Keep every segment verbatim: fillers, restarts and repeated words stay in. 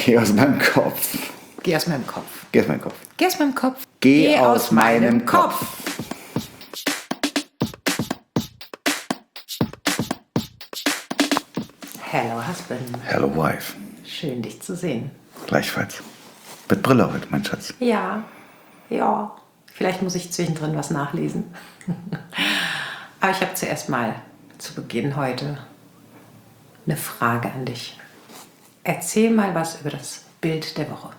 Geh aus meinem Kopf. Geh aus meinem Kopf. Geh aus meinem Kopf. Geh aus meinem Kopf. Geh, Geh aus, aus meinem, meinem Kopf. Kopf. Hello, Husband. Hello, Wife. Schön, dich zu sehen. Gleichfalls. Mit Brille heute, mein Schatz. Ja, ja. Vielleicht muss ich zwischendrin was nachlesen. Aber ich habe zuerst mal zu Beginn heute eine Frage an dich. Erzähl mal was über das Bild der Woche.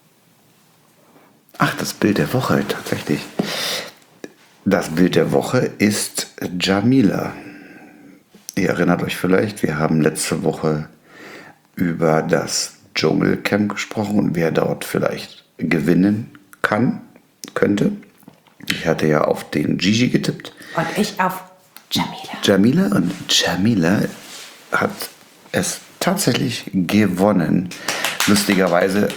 Ach, das Bild der Woche, tatsächlich. Das Bild der Woche ist Jamila. Ihr erinnert euch vielleicht, wir haben letzte Woche über das Dschungelcamp gesprochen und wer dort vielleicht gewinnen kann, könnte. Ich hatte ja auf den Gigi getippt. Und ich auf Jamila. Jamila und Jamila hat es tatsächlich gewonnen. Lustigerweise.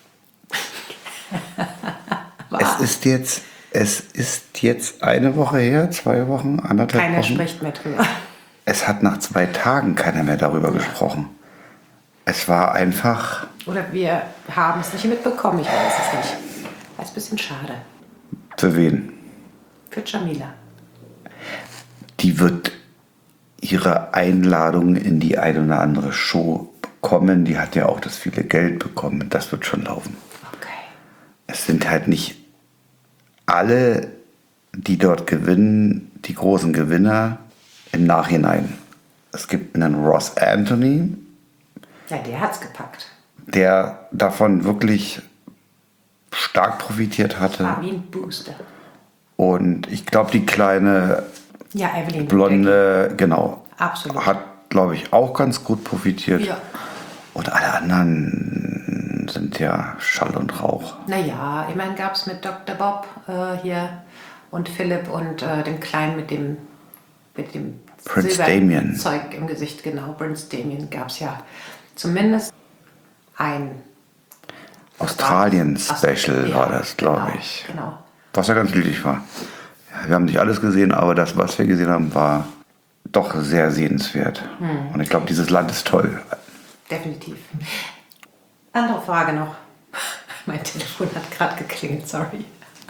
es ist jetzt, es ist jetzt eine Woche her, zwei Wochen, anderthalb Keiner Wochen. Keiner spricht mehr drüber. Es hat nach zwei Tagen keiner mehr darüber ja. gesprochen. Es war einfach... Oder wir haben es nicht mitbekommen, ich weiß es nicht. Das ist ein bisschen schade. Für wen? Für Jamila. Die wird ihre Einladung in die eine oder andere Show bekommen. Die hat ja auch das viele Geld bekommen. Das wird schon laufen. Okay. Es sind halt nicht alle, die dort gewinnen, die großen Gewinner im Nachhinein. Es gibt einen Ross Anthony. Ja, der hat's gepackt. Der davon wirklich stark profitiert hatte. War wie ein Booster. Und ich glaube, die kleine ja, Evelyn blonde, Becky. Genau, absolut. Hat, glaube ich, auch ganz gut profitiert. Ja. Und alle anderen sind ja Schall und Rauch. Naja, immerhin gab es mit Doktor Bob äh, hier und Philipp und äh, dem Kleinen mit dem, mit dem Prince Damien. Zeug im Gesicht, genau. Prince Damien gab es ja zumindest ein Australien-Special war, war das, glaube genau, ich. Genau. Was ja ganz niedlich war. Ja, wir haben nicht alles gesehen, aber das, was wir gesehen haben, war doch sehr sehenswert. Hm. Und ich glaube, dieses Land ist toll. Definitiv. Andere Frage noch. Mein Telefon hat gerade geklingelt, sorry.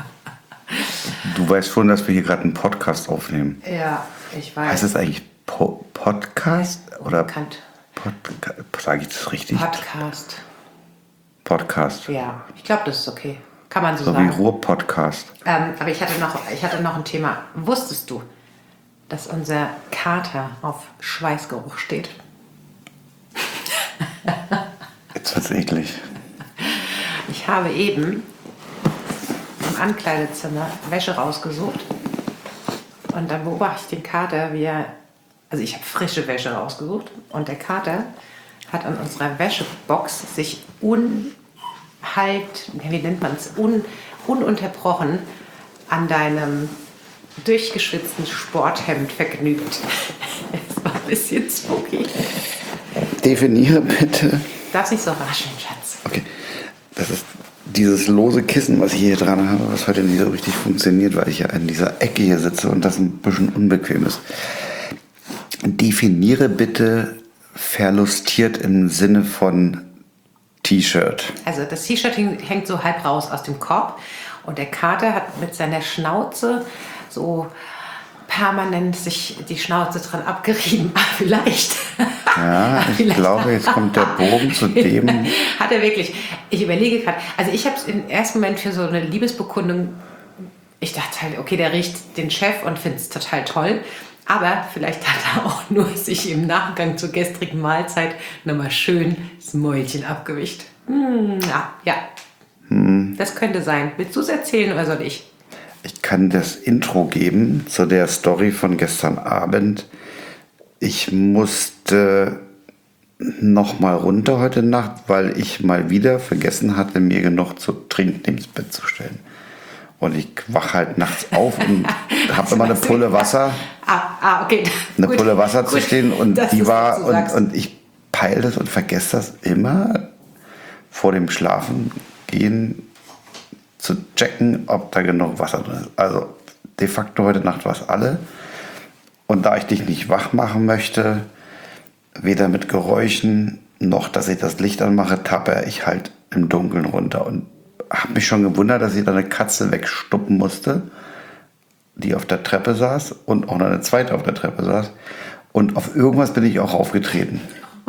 Du weißt schon, dass wir hier gerade einen Podcast aufnehmen. Ja, ich weiß. Heißt das eigentlich po- Podcast? Oder Bekannt. Podca- sage ich das richtig? Podcast. Podcast. Ja, ich glaube, das ist okay. Kann man so, so sagen. So wie Ruhr-Podcast. Ähm, aber ich hatte, noch, ich hatte noch ein Thema. Wusstest du, dass unser Kater auf Schweißgeruch steht? Jetzt wird's eklig. Ich habe eben im Ankleidezimmer Wäsche rausgesucht und dann beobachte ich den Kater, wie er, also ich habe frische Wäsche rausgesucht und der Kater hat an unserer Wäschebox sich unhalt, wie nennt man es, un, ununterbrochen an deinem durchgeschwitzten Sporthemd vergnügt. Es war ein bisschen spooky. Definiere bitte. Darfst nicht so rascheln, Schatz. Okay, das ist dieses lose Kissen, was ich hier dran habe, was heute nicht so richtig funktioniert, weil ich ja in dieser Ecke hier sitze und das ein bisschen unbequem ist. Definiere bitte verlustiert im Sinne von T-Shirt. Also das T-Shirt hängt so halb raus aus dem Korb und der Kater hat mit seiner Schnauze so permanent sich die Schnauze dran abgerieben. Ah, vielleicht. Ja, ich vielleicht. glaube, jetzt kommt der Bogen zu dem. Hat er wirklich. Ich überlege gerade. Also ich habe es im ersten Moment für so eine Liebesbekundung, ich dachte halt, okay, der riecht den Chef und findet es total toll. Aber vielleicht hat er auch nur sich im Nachgang zur gestrigen Mahlzeit nochmal schön das Mäulchen abgewischt. Hm, ja, ja. Hm. Das könnte sein. Willst du es erzählen oder soll ich? Ich kann das Intro geben zu der Story von gestern Abend. Ich musste noch mal runter heute Nacht, weil ich mal wieder vergessen hatte, mir genug zu trinken ins Bett zu stellen. Und ich wache halt nachts auf und habe immer eine Pulle Wasser. Ah, ah okay. Eine Gut. Pulle Wasser Gut. zu stehen und Das die ist, war was du und, und ich peile das und vergesse das immer vor dem Schlafengehen zu checken, ob da genug Wasser drin ist. Also de facto heute Nacht war es alle. Und da ich dich nicht wach machen möchte, weder mit Geräuschen noch, dass ich das Licht anmache, tappe ich halt im Dunkeln runter und habe mich schon gewundert, dass ich da eine Katze wegstuppen musste, die auf der Treppe saß und auch noch eine zweite auf der Treppe saß. Und auf irgendwas bin ich auch aufgetreten.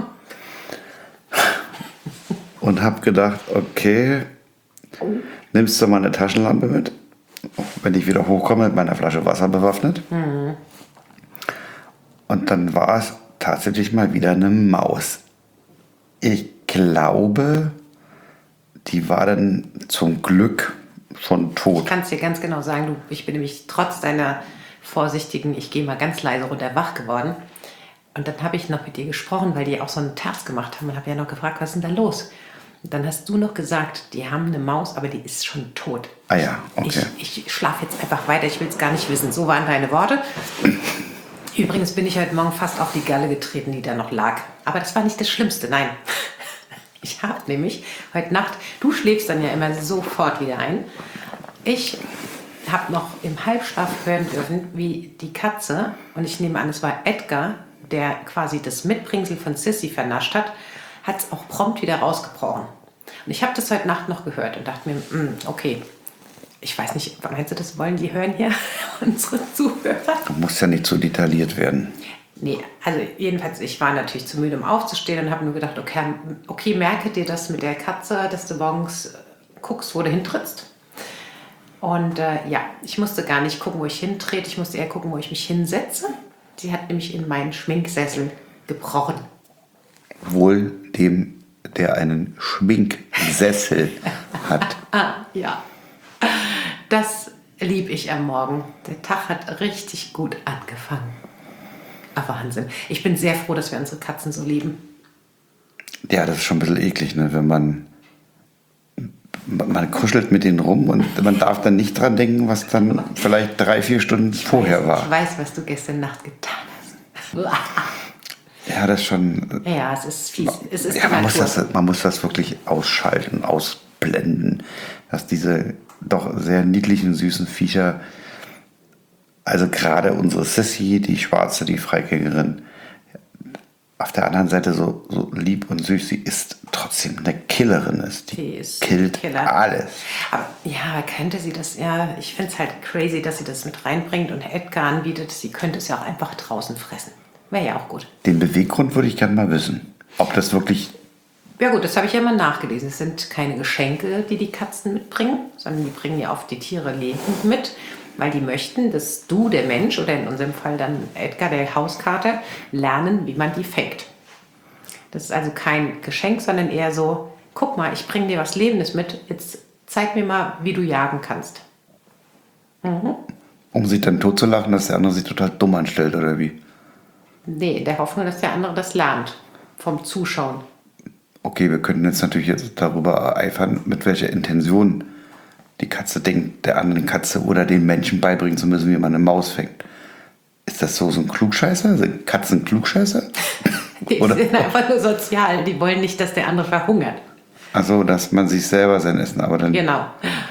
Und habe gedacht, okay, nimmst du mal eine Taschenlampe mit, wenn ich wieder hochkomme mit meiner Flasche Wasser bewaffnet. Mhm. Und dann war es tatsächlich mal wieder eine Maus. Ich glaube, die war dann zum Glück schon tot. Ich kann es dir ganz genau sagen, du, ich bin nämlich trotz deiner vorsichtigen, ich gehe mal ganz leise runter, wach geworden. Und dann habe ich noch mit dir gesprochen, weil die auch so einen Terz gemacht haben und habe ja noch gefragt, was ist denn da los? Und dann hast du noch gesagt, die haben eine Maus, aber die ist schon tot. Ah ja, okay. Ich, ich schlafe jetzt einfach weiter, ich will es gar nicht wissen. So waren deine Worte. Übrigens bin ich heute Morgen fast auf die Galle getreten, die da noch lag. Aber das war nicht das Schlimmste, nein. Ich habe nämlich heute Nacht, du schläfst dann ja immer sofort wieder ein. Ich habe noch im Halbschlaf hören dürfen, wie die Katze, und ich nehme an, es war Edgar, der quasi das Mitbringsel von Sissy vernascht hat, hat es auch prompt wieder rausgebrochen. Und ich habe das heute Nacht noch gehört und dachte mir, mh, okay, ich weiß nicht, meinst du, das wollen die hören hier, unsere Zuhörer? Du musst ja nicht so detailliert werden. Nee, also jedenfalls, ich war natürlich zu müde, um aufzustehen und habe nur gedacht, okay, okay, merke dir das mit der Katze, dass du morgens guckst, wo du hintrittst. Und äh, ja, ich musste gar nicht gucken, wo ich hintrete, ich musste eher gucken, wo ich mich hinsetze. Sie hat nämlich in meinen Schminksessel gebrochen. Wohl dem, der einen Schminksessel hat. Ah, ja. Das lieb ich am Morgen. Der Tag hat richtig gut angefangen. Ah, Wahnsinn. Ich bin sehr froh, dass wir unsere Katzen so lieben. Ja, das ist schon ein bisschen eklig, ne? Wenn man, man kuschelt mit denen rum und man darf dann nicht dran denken, was dann vielleicht drei, vier Stunden ich vorher weiß, war. Ich weiß, was du gestern Nacht getan hast. Ja, das ist schon... Ja, es ist fies. Es ist ja, man muss, das, man muss das wirklich ausschalten, ausblenden, dass diese doch sehr niedlichen, süßen Viecher, also gerade unsere Sissy, die Schwarze, die Freigängerin, auf der anderen Seite so, so lieb und süß, sie ist trotzdem eine Killerin ist. Die, die ist killt Killer. alles. Aber ja, könnte sie das, ja, ich finde es halt crazy, dass sie das mit reinbringt und Edgar anbietet. Sie könnte es ja auch einfach draußen fressen. Wäre ja auch gut. Den Beweggrund würde ich gerne mal wissen. Ob das wirklich... Ja gut, das habe ich ja mal nachgelesen. Es sind keine Geschenke, die die Katzen mitbringen, sondern die bringen ja oft die Tiere lebend mit, weil die möchten, dass du, der Mensch, oder in unserem Fall dann Edgar, der Hauskater, lernen, wie man die fängt. Das ist also kein Geschenk, sondern eher so, guck mal, ich bringe dir was Lebendes mit, jetzt zeig mir mal, wie du jagen kannst. Mhm. Um sich dann totzulachen, dass der andere sich total dumm anstellt, oder wie? Nee, in der Hoffnung, dass der andere das lernt, vom Zuschauen. Okay, wir könnten jetzt natürlich jetzt darüber eifern, mit welcher Intention die Katze denkt, der anderen Katze oder den Menschen beibringen zu müssen, wie man eine Maus fängt. Ist das so, so ein Klugscheißer? Sind Katzen Klugscheißer? Die oder? sind einfach nur sozial. Die wollen nicht, dass der andere verhungert. Also, dass man sich selber sein Essen, aber dann... Genau.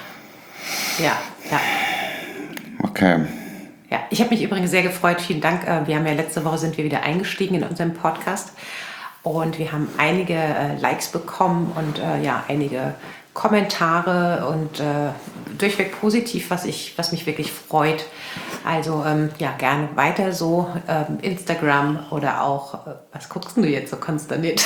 Ja, ja. Okay. Ja, ich habe mich übrigens sehr gefreut. Vielen Dank. Wir haben ja letzte Woche sind wir wieder eingestiegen in unserem Podcast und wir haben einige äh, Likes bekommen und äh, ja einige Kommentare und äh, durchweg positiv, was ich, was mich wirklich freut. Also ähm, ja, gerne weiter so ähm, Instagram oder auch äh, was guckst du jetzt so konsterniert?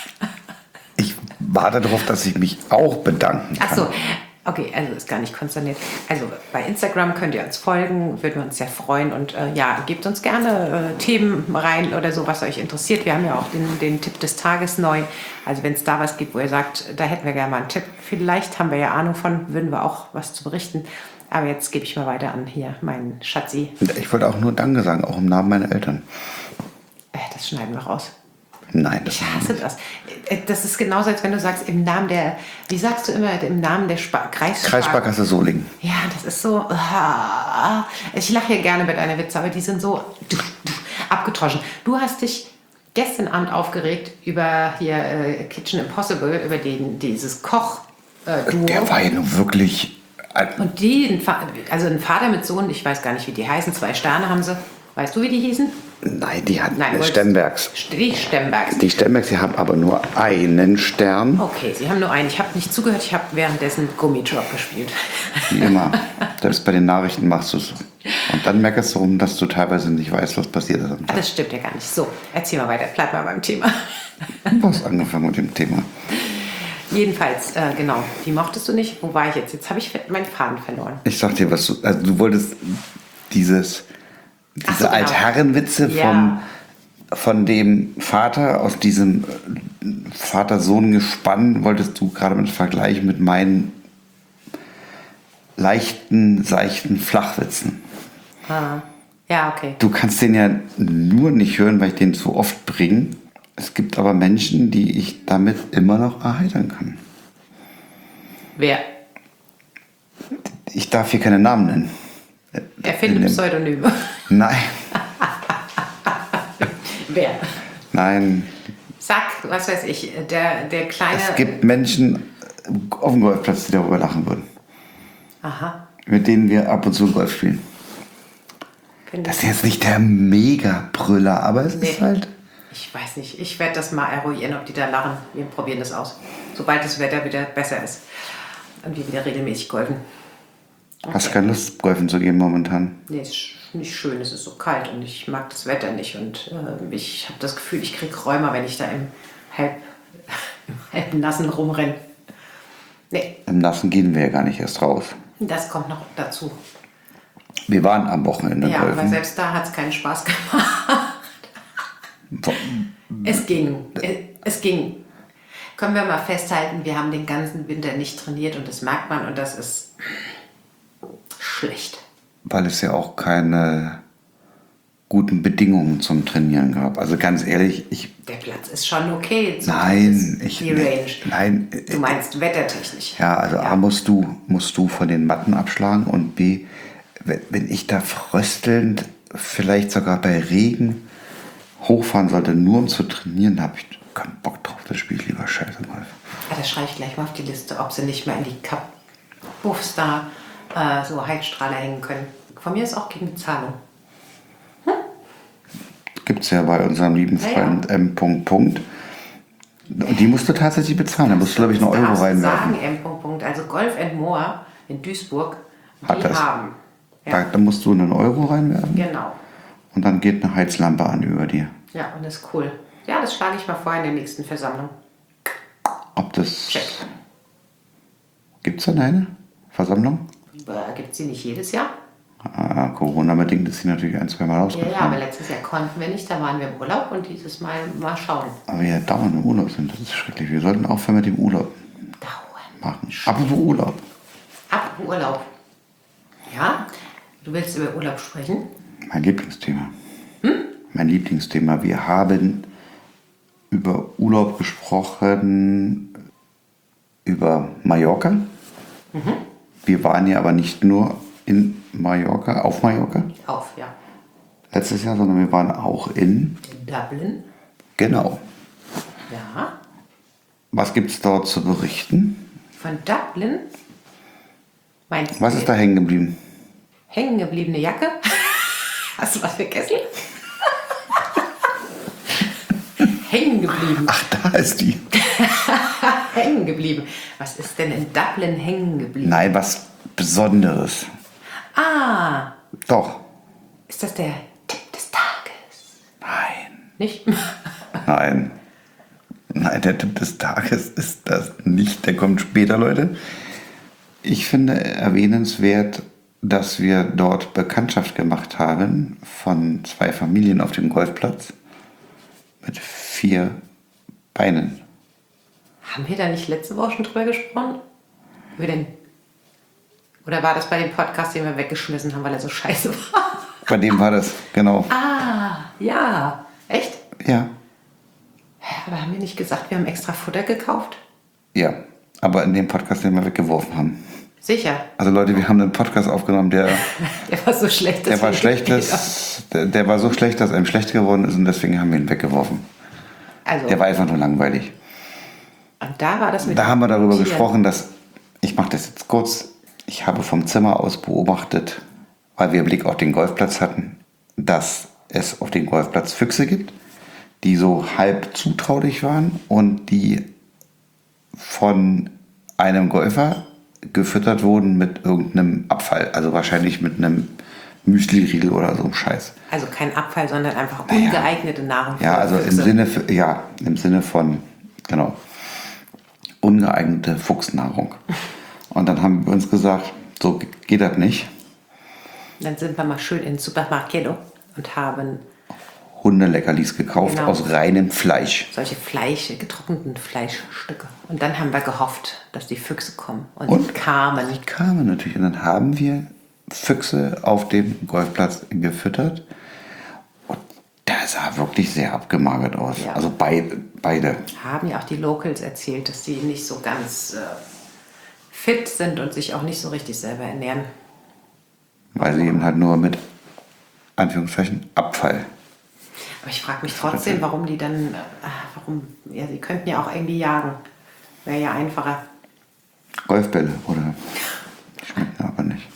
Ich warte darauf, dass ich mich auch bedanken kann. Ach so. Okay, also ist gar nicht konsterniert. Also bei Instagram könnt ihr uns folgen, würden wir uns sehr freuen. Und äh, ja, gebt uns gerne äh, Themen rein oder so, was euch interessiert. Wir haben ja auch den, den Tipp des Tages neu. Also wenn es da was gibt, wo ihr sagt, da hätten wir gerne mal einen Tipp. Vielleicht haben wir ja Ahnung von, würden wir auch was zu berichten. Aber jetzt gebe ich mal weiter an hier, meinen Schatzi. Ich wollte auch nur Danke sagen, auch im Namen meiner Eltern. Äh, das schneiden wir raus. Nein, das ich hasse das. Das ist genauso, als wenn du sagst, im Namen der, wie sagst du immer, im Namen der Sp- Kreissparkasse. Kreissparkasse Solingen. Ja, das ist so, ah, ich lache hier gerne mit deiner Witze, aber die sind so abgetroschen. Du hast dich gestern Abend aufgeregt über hier äh, Kitchen Impossible, über den, dieses Koch-Duo. Äh, Der war ja nun wirklich... Und die, also ein Vater mit Sohn, ich weiß gar nicht, wie die heißen, zwei Sterne haben sie. Weißt du, wie die hießen? Nein, die hat Nein, eine wolltest- Stembergs. Die Stembergs. Die Stembergs, die haben aber nur einen Stern. Okay, Sie haben nur einen. Ich habe nicht zugehört, ich habe währenddessen Gummitrop gespielt. Wie immer. Selbst bei den Nachrichten machst du es. Und dann merkst du rum, dass du teilweise nicht weißt, was passiert ist am Ah, Tag. das stimmt ja gar nicht. So, erzähl mal weiter. Bleib mal beim Thema. Du hast angefangen mit dem Thema. Jedenfalls, äh, genau, die mochtest du nicht. Wo war ich jetzt? Jetzt habe ich meinen Faden verloren. Ich sag dir, was du. Also du wolltest dieses, diese Ach so, genau. Altherrenwitze Ja. vom, von dem Vater aus diesem Vater-Sohn-Gespann, wolltest du gerade mit vergleichen mit meinen leichten, seichten Flachwitzen. Ah, ja, okay. Du kannst den ja nur nicht hören, weil ich den zu oft bringe. Es gibt aber Menschen, die ich damit immer noch erheitern kann. Wer? Ich darf hier keine Namen nennen. Erfinde In dem- Pseudonyme. Nein, Wer? nein. Sag, was weiß ich, der, der kleine... Es gibt Menschen auf dem Golfplatz, die darüber lachen würden. Aha. Mit denen wir ab und zu Golf spielen. Finde Das ist jetzt nicht der Mega-Brüller, aber es Nee. ist halt... Ich weiß nicht. Ich werde das mal eruieren, ob die da lachen. Wir probieren das aus. Sobald das Wetter wieder besser ist. Und wir wieder regelmäßig golfen. Hast keine Lust, Golfen zu gehen momentan? Nee, ist nicht schön. Es ist so kalt und ich mag das Wetter nicht. Und äh, ich habe das Gefühl, ich kriege Rheuma, wenn ich da im halb, im halb nassen rumrenne. Nee, Im Nassen gehen wir ja gar nicht erst raus. das kommt noch dazu. Wir waren am Wochenende Ja, aber golfen. selbst da hat es keinen Spaß gemacht. Es ging. Es, es ging. Können wir mal festhalten, wir haben den ganzen Winter nicht trainiert und das merkt man und das ist schlecht. Weil es ja auch keine guten Bedingungen zum Trainieren gab. Also ganz ehrlich, ich... Der Platz ist schon okay. So Nein, das- ich... Die Range. Nein, Du meinst wettertechnisch. ja, also A musst du, musst du von den Matten abschlagen und B, wenn, wenn ich da fröstelnd, vielleicht sogar bei Regen hochfahren sollte, nur um zu trainieren, habe ich keinen Bock drauf. Das spiele ich lieber Scheiße Golf. Ja, das schreibe ich gleich mal auf die Liste, ob sie nicht mehr in die Cup-Buffs da äh, so Heizstrahler hängen können. Von mir ist auch gegen Bezahlung. Gibt es ja bei unserem lieben Ja, ja. Freund M. Punkt, Punkt. Und die musst du tatsächlich bezahlen. Da musst du, glaube ich, einen Das Euro darfst du reinwerfen. sagen, M. Punkt, Punkt. Also Golf and More in Duisburg, die Hat das. haben. Da, Ja, da musst du einen Euro reinwerfen genau. und dann geht eine Heizlampe an über dir. Ja, und das ist cool. Ja, das schlage ich mal vor in der nächsten Versammlung. Ob das... Check. Gibt es da eine Versammlung? Gibt es sie nicht jedes Jahr? Ah, Corona-bedingt ist sie natürlich ein, zwei Mal Ja, ausgefallen. ja, aber letztes Jahr konnten wir nicht, da waren wir im Urlaub und dieses Mal mal schauen. Aber wir ja dauernd im Urlaub sind, das ist schrecklich. Wir sollten aufhören mit dem Urlaub Dauern. machen. Apropos Urlaub. Ab Urlaub. Ja? Du willst über Urlaub sprechen? Mein Lieblingsthema. Mein Lieblingsthema. Wir haben über Urlaub gesprochen, über Mallorca. Wir waren ja aber nicht nur in Mallorca, auf Mallorca Auf, ja. letztes Jahr, sondern wir waren auch in, In Dublin. genau. Ja. Was gibt es dort zu berichten? Von Dublin. Meinst du Was ist da hängen geblieben? hängen gebliebene Jacke? Hast du was vergessen? Hängen geblieben. Ach, da ist die. Hängen geblieben. Was ist denn in Dublin hängen geblieben? Nein, was Besonderes. Ah, Doch. ist das der Tipp des Tages? Nein. Nicht? Nein. Nein, der Tipp des Tages ist das nicht. Der kommt später, Leute. Ich finde erwähnenswert, dass wir dort Bekanntschaft gemacht haben von zwei Familien auf dem Golfplatz mit vier Beinen. Haben wir da nicht letzte Woche schon drüber gesprochen? Über den Oder war das bei dem Podcast, den wir weggeschmissen haben, weil er so scheiße war? Bei dem war das, genau. Ah, ja. Echt? Ja, Hä, aber haben wir nicht gesagt, wir haben extra Futter gekauft? ja. Aber in dem Podcast, den wir weggeworfen haben. Sicher. Also Leute, wir haben einen Podcast aufgenommen, der, Der war so schlecht. der dass war wir- schlecht, dass, der, der war so schlecht, dass einem schlecht geworden ist und deswegen haben wir ihn weggeworfen. Also, Der war einfach nur langweilig. und da war das mit Da haben wir darüber Tieren. gesprochen, dass, ich mache das jetzt kurz, ich habe vom Zimmer aus beobachtet, weil wir Blick auf den Golfplatz hatten, dass es auf dem Golfplatz Füchse gibt, die so halb zutraulich waren und die von einem Golfer gefüttert wurden mit irgendeinem Abfall. Also wahrscheinlich mit einem Müsli-Riegel oder so einem Scheiß. Also kein Abfall, sondern einfach ungeeignete Nahrung. Ja, also im Sinne, für, ja, im Sinne von, genau, ungeeignete Fuchsnahrung. Und dann haben wir uns gesagt, so geht das nicht. Dann sind wir mal schön in den Supermarkt Kilo und haben Hundeleckerlis gekauft, genau, aus reinem Fleisch. Solche Fleisch, getrockneten Fleischstücke. Und dann haben wir gehofft, dass die Füchse kommen. Und, Und die kamen. Die kamen natürlich. Und dann haben wir Füchse auf dem Golfplatz gefüttert. Und der sah wirklich sehr abgemagert aus. Ja. Also beide, beide. Haben ja auch die Locals erzählt, dass die nicht so ganz äh, fit sind und sich auch nicht so richtig selber ernähren. Weil sie eben halt nur mit, Anführungszeichen, Abfall. Aber ich frage mich trotzdem, warum die dann, äh, warum, ja, sie könnten ja auch irgendwie jagen. Wäre ja einfacher. Golfbälle, oder? Schmecken aber nicht.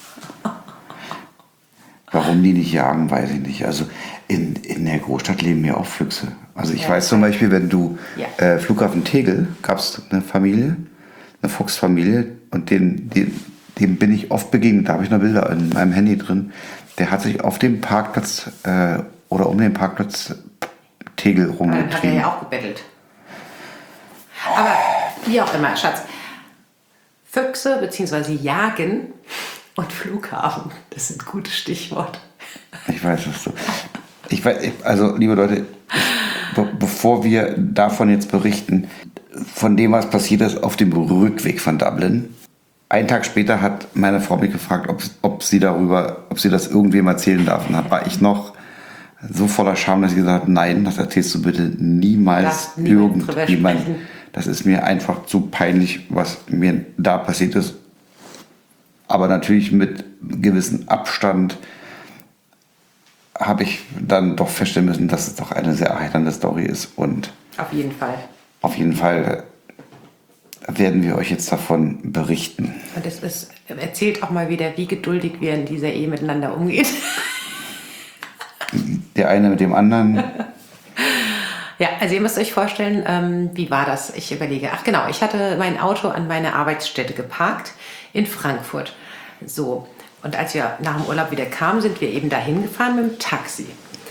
Warum die nicht jagen, weiß ich nicht. Also in, in der Großstadt leben ja auch Füchse. Also ich ja, weiß zum Beispiel, wenn du ja. äh, Flughafen Tegel, gab es eine Familie, eine Fuchsfamilie, und den, den, dem bin ich oft begegnet. Da habe ich noch Bilder in meinem Handy drin. Der hat sich auf dem Parkplatz äh, oder um den Parkplatz Tegel rumgetrieben. Dann hat er ja auch gebettelt. Aber wie auch immer, Schatz. Füchse bzw. Jagen und Flughafen, das sind gute Stichworte. Ich weiß es so. Ich weiß, also, liebe Leute, be bevor wir davon jetzt berichten, von dem, was passiert ist auf dem Rückweg von Dublin, einen Tag später hat meine Frau mich gefragt, ob, ob sie darüber, ob sie das irgendwem erzählen darf. Und da war ich noch so voller Scham, dass ich gesagt habe, nein, das erzählst du bitte niemals irgendjemand. Das ist mir einfach zu peinlich, was mir da passiert ist. Aber natürlich mit gewissem Abstand habe ich dann doch feststellen müssen, dass es doch eine sehr erheiternde Story ist. Und auf jeden Fall. Auf jeden Fall werden wir euch jetzt davon berichten. Und es ist, erzählt auch mal wieder, wie geduldig wir in dieser Ehe miteinander umgehen. Der eine mit dem anderen. Ja, also ihr müsst euch vorstellen, ähm, wie war das? Ich überlege. Ach genau, ich hatte mein Auto an meine Arbeitsstätte geparkt in Frankfurt. So, und als wir nach dem Urlaub wieder kamen, sind wir eben dahin gefahren mit dem Taxi.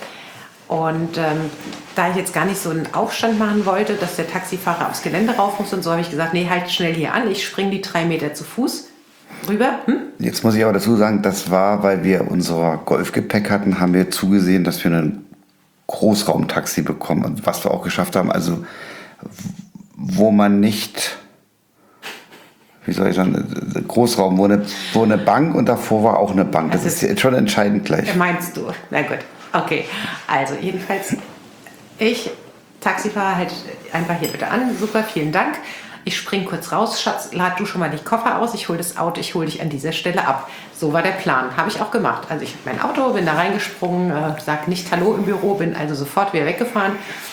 Und ähm, da ich jetzt gar nicht so einen Aufstand machen wollte, dass der Taxifahrer aufs Gelände rauf muss und so, habe ich gesagt, nee, halt schnell hier an, ich springe die drei Meter zu Fuß rüber. Hm? Jetzt muss ich aber dazu sagen, das war, weil wir unser Golfgepäck hatten, haben wir zugesehen, dass wir ein Großraumtaxi bekommen, was wir auch geschafft haben. Also wo man nicht, wie soll ich sagen, Großraum, wo eine, wo eine Bank und davor war auch eine Bank. Das, das ist jetzt schon entscheidend gleich. Meinst du? Na gut. Okay, also jedenfalls, ich, Taxifahrer, halt einfach hier bitte an. Super, vielen Dank. Ich spring kurz raus. Schatz, lad du schon mal die Koffer aus. Ich hole das Auto, ich hole dich an dieser Stelle ab. So war der Plan. Habe ich auch gemacht. Also ich habe mein Auto, bin da reingesprungen, äh, sag nicht Hallo im Büro, bin also sofort wieder weggefahren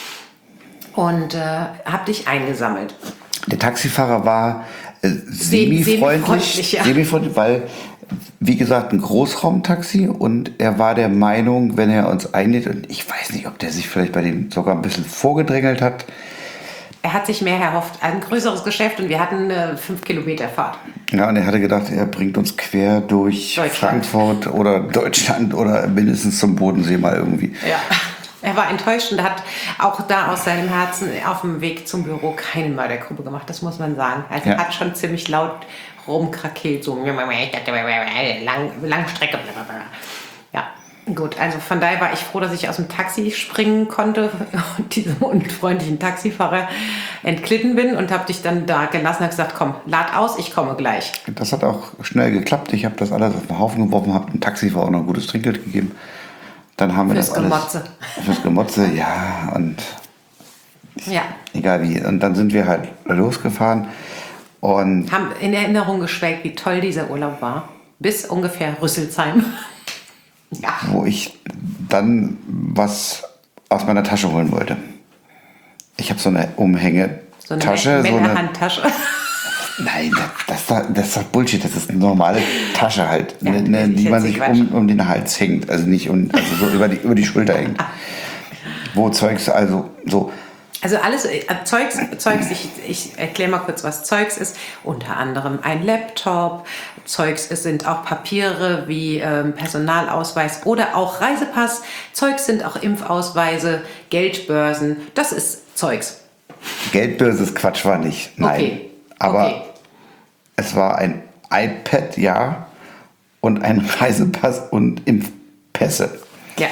und äh, habe dich eingesammelt. Der Taxifahrer war äh, semi-freundlich, ja. semi-freundlich, weil, wie gesagt, ein Großraumtaxi, und er war der Meinung, wenn er uns einlädt, und ich weiß nicht, ob der sich vielleicht bei dem sogar ein bisschen vorgedrängelt hat. Er hat sich mehr erhofft, ein größeres Geschäft, und wir hatten eine fünf Kilometer Fahrt. Ja, und er hatte gedacht, er bringt uns quer durch Frankfurt oder Deutschland oder mindestens zum Bodensee mal irgendwie. Ja. Er war enttäuscht und hat auch da aus seinem Herzen auf dem Weg zum Büro keine Mördergrube gemacht, das muss man sagen. Also er ja. hat schon ziemlich laut rumkrakeelt, so lang, Langstrecke. Ja, gut, also von daher war ich froh, dass ich aus dem Taxi springen konnte und diesem unfreundlichen Taxifahrer entglitten bin und habe dich dann da gelassen und gesagt, komm, lad aus, ich komme gleich. Das hat auch schnell geklappt. Ich habe das alles auf den Haufen geworfen, habe dem Taxifahrer auch noch ein gutes Trinkgeld gegeben. Dann haben wir fürs das alles. Gemotze. Fürs Gemotze, ja. Und ja. egal wie. Und dann sind wir halt losgefahren und haben in Erinnerung geschwelgt, wie toll dieser Urlaub war. Bis ungefähr Rüsselsheim. Ja. Wo ich dann was aus meiner Tasche holen wollte. Ich habe so eine Umhängetasche. So eine Männerhandtasche. Nein, das, das, das ist doch Bullshit. Das ist eine normale Tasche halt, Ja, ne, ne, ich die man erzähl sich Quatsch. um, um den Hals hängt. Also nicht um, also so über die, über die Schulter hängt. Wo Zeugs, also so. Also alles, äh, Zeugs, Zeugs ich, ich erkläre mal kurz, was Zeugs ist. Unter anderem ein Laptop. Zeugs es sind auch Papiere wie ähm, Personalausweis oder auch Reisepass. Zeugs sind auch Impfausweise, Geldbörsen. Das ist Zeugs. Geldbörse ist Quatsch, war nicht. Nein. Okay. Aber Okay. es war ein iPad, ja, und ein Reisepass und Impfpässe, Ja.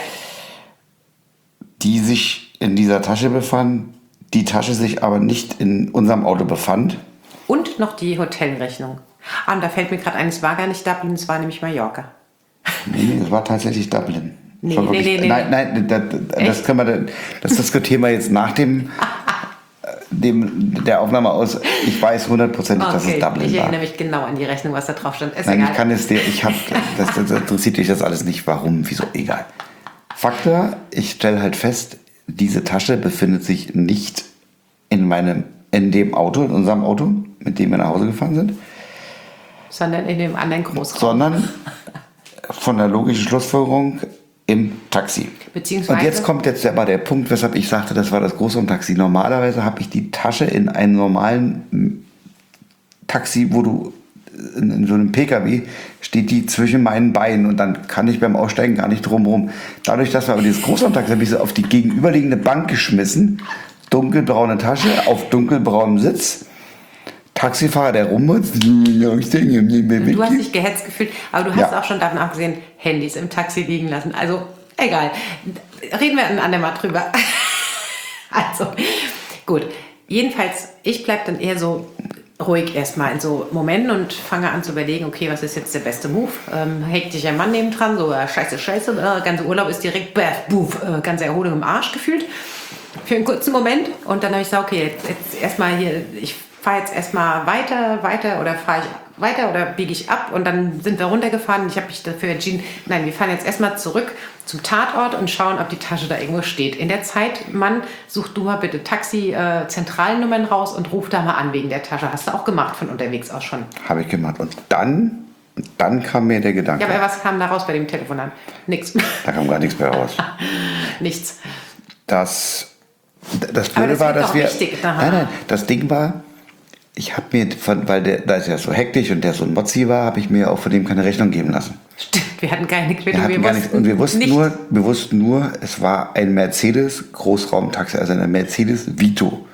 die sich in dieser Tasche befanden, die Tasche sich aber nicht in unserem Auto befand. Und noch die Hotelrechnung. Ah, und da fällt mir gerade ein, es war gar nicht Dublin, es war nämlich Mallorca. Nee, nee, es war tatsächlich Dublin. Nee, Es war wirklich- nee, nee, nee, nein, nein, das, das, das können wir, dann- das diskutieren wir jetzt nach dem, äh, dem der Aufnahme aus. Ich weiß hundertprozentig, dass es Okay, Dublin ich war. erinnere mich genau an die Rechnung, was da drauf stand. Ist Nein, egal. ich kann es dir, ich habe, das, das interessiert dich das alles nicht. Warum, wieso, egal. Fakt war, ich stelle halt fest, diese Tasche befindet sich nicht in meinem, in dem Auto, in unserem Auto, mit dem wir nach Hause gefahren sind, Sondern in dem anderen Großraum. sondern von der logischen Schlussfolgerung im Taxi. Beziehungsweise- Und jetzt kommt jetzt aber der Punkt, weshalb ich sagte, das war das Großraumtaxi. Normalerweise habe ich die Tasche in einem normalen mm, Taxi, wo du in, in so einem P K W steht die zwischen meinen Beinen und dann kann ich beim Aussteigen gar nicht drumherum. Dadurch, dass wir aber dieses Großraumtaxi habe ich sie auf die gegenüberliegende Bank geschmissen, dunkelbraune Tasche auf dunkelbraunem Sitz. Taxifahrer, der rummutzt. Du hast dich gehetzt gefühlt, aber du hast Ja. auch schon davon abgesehen, Handys im Taxi liegen lassen. Also, egal. Reden wir ein andermal drüber. Also, gut. Jedenfalls, ich bleibe dann eher so ruhig erstmal in so Momenten und fange an zu überlegen, okay, was ist jetzt der beste Move? Ähm, hektischer Mann nebendran, so äh, scheiße, scheiße, äh, ganze Urlaub ist direkt, bäh, buff, äh, ganze Erholung im Arsch gefühlt. Für einen kurzen Moment. Und dann habe ich gesagt, okay, jetzt, jetzt erstmal hier, ich fahre jetzt erstmal weiter, weiter oder fahre ich weiter oder biege ich ab? Und dann sind wir runtergefahren und ich habe mich dafür entschieden, nein, wir fahren jetzt erstmal zurück zum Tatort und schauen, ob die Tasche da irgendwo steht. In der Zeit, Mann, such du mal bitte Taxi-Zentralnummern raus und ruf da mal an wegen der Tasche. Hast du auch gemacht von unterwegs aus schon. Habe ich gemacht. Und dann, dann kam mir der Gedanke. Ja, aber was kam da raus bei dem Telefonat? Nix. Da kam gar nichts mehr raus. Nichts. Das, das Aber Blöde das war, wird dass doch wir. wichtig, aha. Nein, nein, das Ding war, ich habe mir, von, weil der, da ist ja so hektisch und der so ein Mozzi war, habe ich mir auch von dem keine Rechnung geben lassen. Stimmt, wir hatten keine Quittung. Wir hatten gar nichts. Und wir wussten, nicht, nur, wir wussten nur, es war ein Mercedes Großraumtaxi, also eine Mercedes Vito.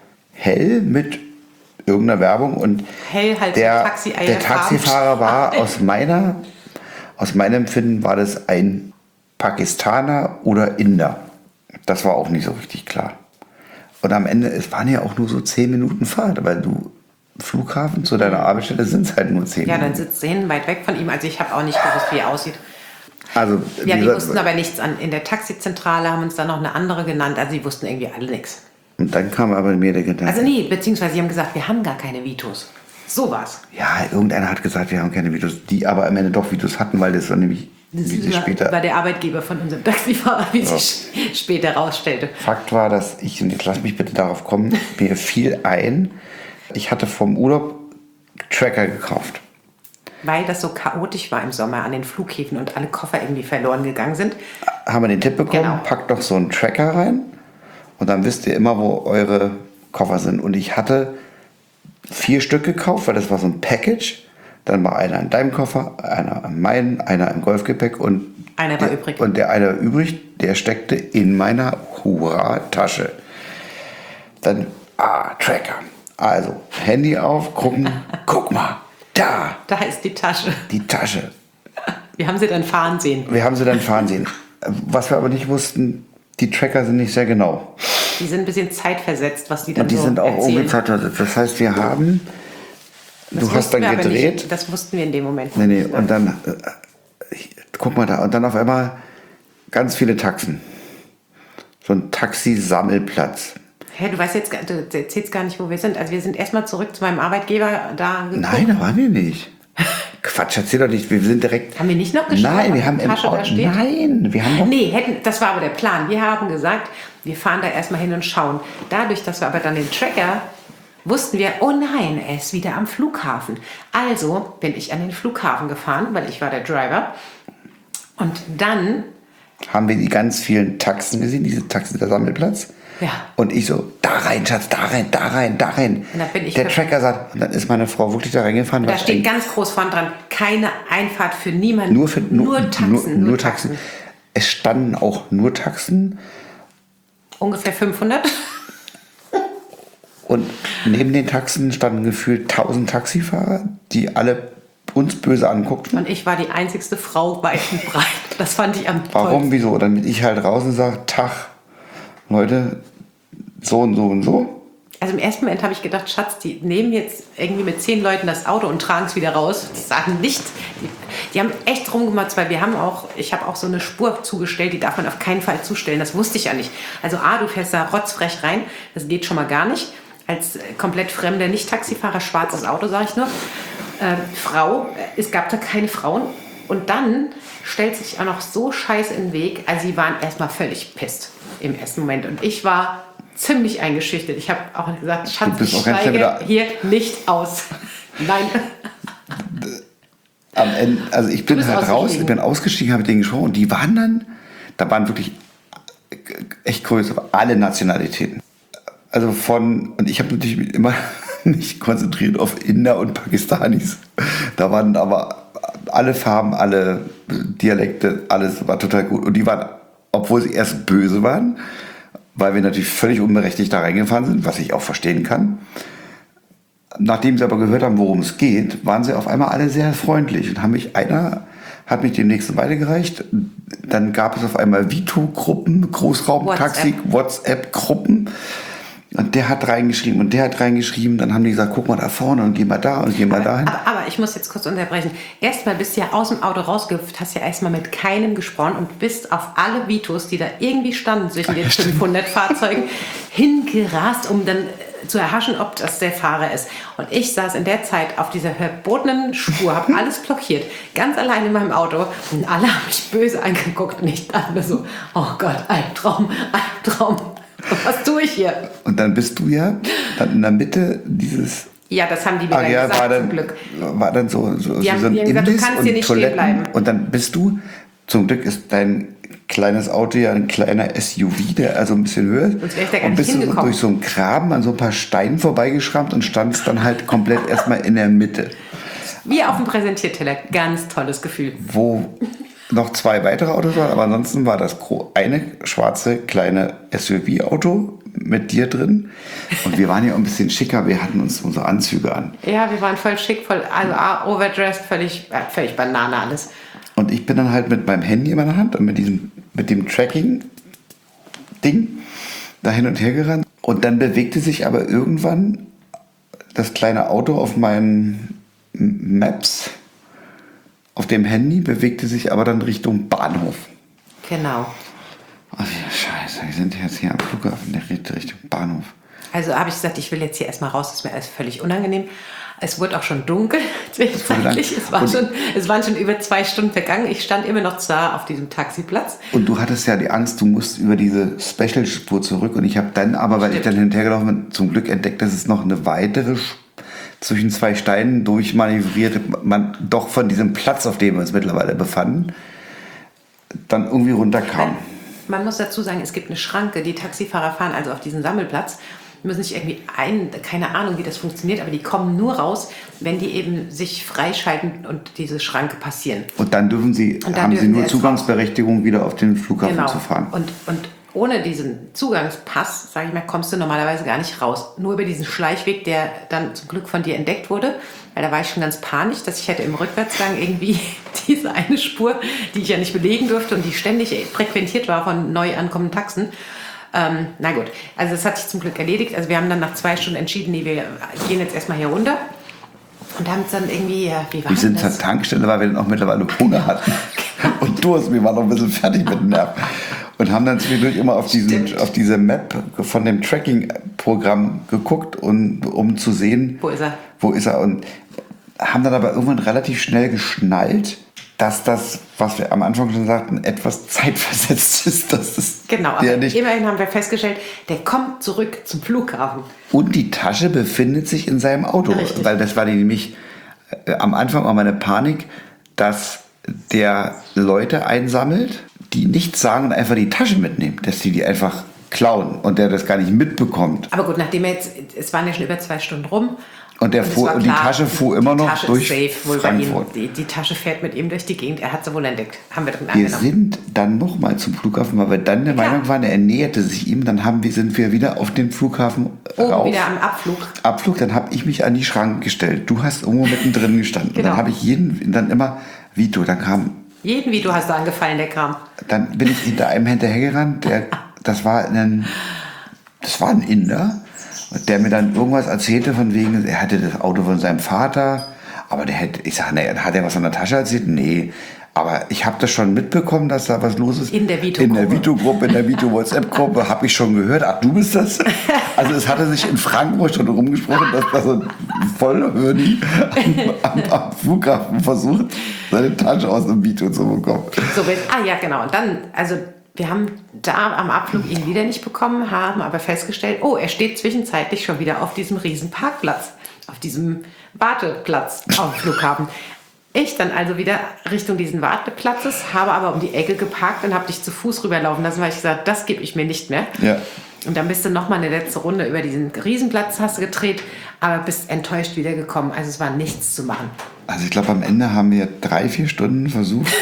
Hell mit irgendeiner Werbung und Hell halt der, Taxi, der Taxifahrer war aus meiner, aus meinem Empfinden war das ein Pakistaner oder Inder. Das war auch nicht so richtig klar. Und am Ende, es waren ja auch nur so zehn Minuten Fahrt, weil du Flughafen zu deiner Arbeitsstelle sind es halt nur zehn Ja, dann Minuten. sitzt sie hin, weit weg von ihm. Also ich habe auch nicht gewusst, wie er aussieht. Also, Ja, die dieser- wussten aber nichts an. In der Taxizentrale haben uns dann noch eine andere genannt. Also die wussten irgendwie alle nichts. und dann kam aber mir der Gedanke. Also nee, beziehungsweise sie haben gesagt, wir haben gar keine Vitos. So war's. Ja, irgendeiner hat gesagt, wir haben keine Videos, die aber am Ende doch Videos hatten, weil das war nämlich, wie sich war, später. war der Arbeitgeber von unserem Taxifahrer, wie Ja. sich später rausstellte. Fakt war, dass ich, und jetzt lass mich bitte darauf kommen, mir fiel ein, ich hatte vom Urlaub Tracker gekauft. Weil das so chaotisch war im Sommer an den Flughäfen und alle Koffer irgendwie verloren gegangen sind. Haben wir den Tipp bekommen, Genau. packt doch so einen Tracker rein und dann wisst ihr immer, wo eure Koffer sind. Und ich hatte vier Stück gekauft, weil das war so ein Package. Dann war einer in deinem Koffer, einer in meinen, einer im Golfgepäck und Einer war der, übrig. Und der eine übrig, der steckte in meiner Hurra-Tasche. Dann, ah, Tracker. Also, Handy auf, gucken, guck mal, da, Da ist die Tasche. die Tasche. Wir haben sie dann fahren sehen. Wir haben sie dann fahren sehen. Was wir aber nicht wussten, die Tracker sind nicht sehr genau. Die sind ein bisschen zeitversetzt, was die dann Und die so sind auch erzählen. umgezeichnet. Das heißt, wir haben, Das du hast wussten dann wir aber gedreht. Nicht. Das wussten wir in dem Moment Nee, nee, nicht. und dann, äh, ich- guck mal da, und dann auf einmal ganz viele Taxen. So ein Taxisammelplatz. Hä, du weißt jetzt, gar- du erzählst gar nicht, wo wir sind. Also wir sind erstmal zurück zu meinem Arbeitgeber da geguckt. Nein, da waren wir nicht. Quatsch, erzähl doch nicht, wir sind direkt... Haben wir nicht noch geschaut, Nein, ob wir die haben im Tasche da Auto, steht? nein, wir haben doch... Nee, hätten, das war aber der Plan. Wir haben gesagt, wir fahren da erstmal hin und schauen. Dadurch, dass wir aber dann den Tracker wussten wir, oh nein, er ist wieder am Flughafen. Also bin ich an den Flughafen gefahren, weil ich war der Driver. Und dann haben wir die ganz vielen Taxen gesehen, diese Taxen der Sammelplatz. Ja. Und ich so, da rein, Schatz, da rein, da rein, da rein. Und dann bin ich der ge- Tracker sagt, und dann ist meine Frau wirklich da reingefahren. Da was steht denkt- ganz groß vorne dran, keine Einfahrt für niemanden. nur, für, nur, nur Taxen. Nur, Nur, nur Taxen. Taxen. Es standen auch nur Taxen. Ungefähr fünfhundert. Und neben den Taxen standen gefühlt tausend Taxifahrer, die alle uns böse anguckten. Und ich war die einzigste Frau weit und breit. Das fand ich am Warum, tollsten. wieso? Damit ich halt raus und sage, Tag, Leute, so und so und so. Also im ersten Moment habe ich gedacht, Schatz, die nehmen jetzt irgendwie mit zehn Leuten das Auto und tragen es wieder raus. Die sagen nicht. Die, die haben echt rumgemacht, weil wir haben auch, ich habe auch so eine Spur zugestellt, die darf man auf keinen Fall zustellen. Das wusste ich ja nicht. Also A, du fährst da rotzfrech rein, das geht schon mal gar nicht. Als komplett fremder Nicht-Taxifahrer, schwarzes Auto, sage ich nur. Äh, Frau, es gab da keine Frauen. Und dann stellt sich auch noch so scheiße in den Weg. Also sie waren erstmal völlig pisst im ersten Moment. Und ich war ziemlich eingeschüchtert. Ich habe auch gesagt, Schatz, bist ich auch ganz steige schnell wieder- hier nicht aus. Nein. Am Ende, also ich bin bist halt raus, ausgestiegen. ich bin ausgestiegen, habe mit denen gesprochen und die waren dann, da waren wirklich echt größere, alle Nationalitäten. Also von, und ich habe natürlich immer mich konzentriert auf Inder und Pakistanis. Da waren aber alle Farben, alle Dialekte, alles war total gut. Und die waren, obwohl sie erst böse waren, weil wir natürlich völlig unberechtigt da reingefahren sind, was ich auch verstehen kann. Nachdem sie aber gehört haben, worum es geht, waren sie auf einmal alle sehr freundlich und haben mich, einer hat mich dem nächsten weitergereicht. Dann gab es auf einmal Vito-Gruppen, Großraumtaxi, WhatsApp-Gruppen. Und der hat reingeschrieben und der hat reingeschrieben. Dann haben die gesagt, guck mal da vorne und geh mal da und geh mal dahin. Aber, aber ich muss jetzt kurz unterbrechen. Erstmal bist du ja aus dem Auto rausgehüpft, hast ja erstmal mit keinem gesprochen und bist auf alle Vitos, die da irgendwie standen zwischen den fünfhundert Fahrzeugen, hingerast, um dann äh, zu erhaschen, ob das der Fahrer ist. Und ich saß in der Zeit auf dieser verbotenen Spur, habe alles blockiert, ganz allein in meinem Auto und alle haben mich böse angeguckt und ich dachte mir so, oh Gott, Albtraum, Albtraum. Was tue ich hier? Und dann bist du ja dann in der Mitte dieses Ja, das haben die mir Areal dann gesagt, war dann, zum Glück. war dann so, so, Die so haben- ein die haben gesagt, du Imbiss kannst und hier nicht stehen Toiletten. bleiben. Und dann bist du, zum Glück ist dein kleines Auto ja ein kleiner S U V, der also ein bisschen höher ist. Sonst wäre ich da gar Und nicht bist du so hingekommen. durch so einen Graben an so ein paar Steinen vorbeigeschrammt und standst dann halt komplett erstmal in der Mitte, Wie auf dem Präsentierteller. Ganz tolles Gefühl. wo noch zwei weitere Autos waren, aber ansonsten war das gro- eine schwarze kleine S U V-Auto mit dir drin. Und wir waren ja auch ein bisschen schicker, wir hatten uns unsere Anzüge an. Ja, wir waren voll schick, voll also ah, overdressed, völlig, äh, völlig Banane alles. Und ich bin dann halt mit meinem Handy in meiner Hand und mit diesem, mit dem Tracking-Ding da hin und her gerannt. Und dann bewegte sich aber irgendwann das kleine Auto auf meinen Maps, auf dem Handy, bewegte sich aber dann Richtung Bahnhof. Genau. Ach ja, scheiße, wir sind jetzt hier am Flughafen, der geht Richtung Bahnhof. Also habe ich gesagt, ich will jetzt hier erstmal raus, das ist mir alles völlig unangenehm. Es wurde auch schon dunkel, wurde zwischenzeitlich. lang. Es, war Und- schon, es waren schon über zwei Stunden vergangen. Ich stand immer noch da auf diesem Taxiplatz. Und du hattest ja die Angst, du musst über diese Special-Spur zurück. Und ich habe dann aber, weil ich dann hin und her gelaufen bin, zum Glück entdeckt, dass es noch eine weitere Spur zwischen zwei Steinen durchmanövriert, man doch von diesem Platz, auf dem wir uns mittlerweile befanden, dann irgendwie runterkam. Man muss dazu sagen, es gibt eine Schranke. Die Taxifahrer fahren also auf diesen Sammelplatz. Die müssen sich irgendwie ein, keine Ahnung, wie das funktioniert, aber die kommen nur raus, wenn die eben sich freischalten und diese Schranke passieren. Und dann dürfen sie, Und dann haben sie dürfen nur sie jetzt Zugangsberechtigung, wieder auf den Flughafen Genau. zu fahren. Und, und ohne diesen Zugangspass, sage ich mal, kommst du normalerweise gar nicht raus. Nur über diesen Schleichweg, der dann zum Glück von dir entdeckt wurde. Weil da war ich schon ganz panisch, dass ich hätte im Rückwärtsgang irgendwie diese eine Spur, die ich ja nicht belegen durfte und die ständig frequentiert war von neu ankommenden Taxen. Ähm, na gut, also das hat sich zum Glück erledigt. Also wir haben dann nach zwei Stunden entschieden, nee, wir gehen jetzt erstmal hier runter. Und haben es dann irgendwie, ja, wie war Wir sind zur das? Tankstelle, weil wir dann auch mittlerweile Hunger hatten und Durst. Wir waren noch ein bisschen fertig mit den Nerven. Und haben dann zwischendurch immer auf, diesen, Stimmt. auf diese Map von dem Tracking-Programm geguckt, und, um zu sehen, Wo ist er? wo ist er. Und haben dann aber irgendwann relativ schnell geschnallt, dass das, was wir am Anfang schon sagten, etwas zeitversetzt ist. Das ist Genau, der aber nicht. immerhin haben wir festgestellt, der kommt zurück zum Flughafen. Und die Tasche befindet sich in seinem Auto. Richtig. Weil das war nämlich äh, am Anfang auch meine Panik, dass der Leute einsammelt, die nichts sagen und einfach die Tasche mitnehmen. Dass die die einfach klauen und der das gar nicht mitbekommt. Aber gut, nachdem er jetzt, es waren ja schon über zwei Stunden rum. Und, der es fuhr, war und klar, die Tasche fuhr immer die noch Tasche durch ist safe, wohl bei ihm. Frankfurt. Die, die Tasche fährt mit ihm durch die Gegend. Er hat sie wohl entdeckt. Haben wir drin Wir angenommen. sind dann nochmal zum Flughafen, weil wir dann der Ja. Meinung waren, er näherte sich ihm. Dann haben wir, sind wir wieder auf den Flughafen Oben rauf. wieder am Abflug. Abflug, dann habe ich mich an die Schranke gestellt. Du hast irgendwo mittendrin gestanden. Genau. Dann habe ich jeden, dann immer Vito, dann kam, Jeden Video hast du angefallen, der Kram. dann bin ich hinter einem hinterhergerannt, der, das war ein, das war ein Inder, der mir dann irgendwas erzählte von wegen, er hatte das Auto von seinem Vater, aber der hätte, ich sage, ne, hat er was an der Tasche erzählt? Nee. Aber ich habe das schon mitbekommen, dass da was los ist. In der Vito-Gruppe. In der Vito-Gruppe, in der Vito-WhatsApp-Gruppe habe ich schon gehört. Ach, du bist das? Also es hatte sich in Frankfurt schon rumgesprochen, dass da so ein Vollhirni am, am, am Flughafen versucht, seine Tasche aus dem Vito zu bekommen. So, wenn, ah ja, genau. Und dann, also wir haben da am Abflug ihn wieder nicht bekommen, haben aber festgestellt, oh, er steht zwischenzeitlich schon wieder auf diesem riesen Parkplatz, auf diesem Warteplatz auf dem Flughafen. Ich dann also wieder Richtung diesen Warteplatzes, habe aber um die Ecke geparkt und habe dich zu Fuß rüberlaufen lassen, weil ich gesagt, das gebe ich mir nicht mehr. Ja. Und dann bist du nochmal eine letzte Runde über diesen Riesenplatz hast du gedreht, aber bist enttäuscht wiedergekommen. Also es war nichts zu machen. Also ich glaube, am Ende haben wir drei, vier Stunden versucht,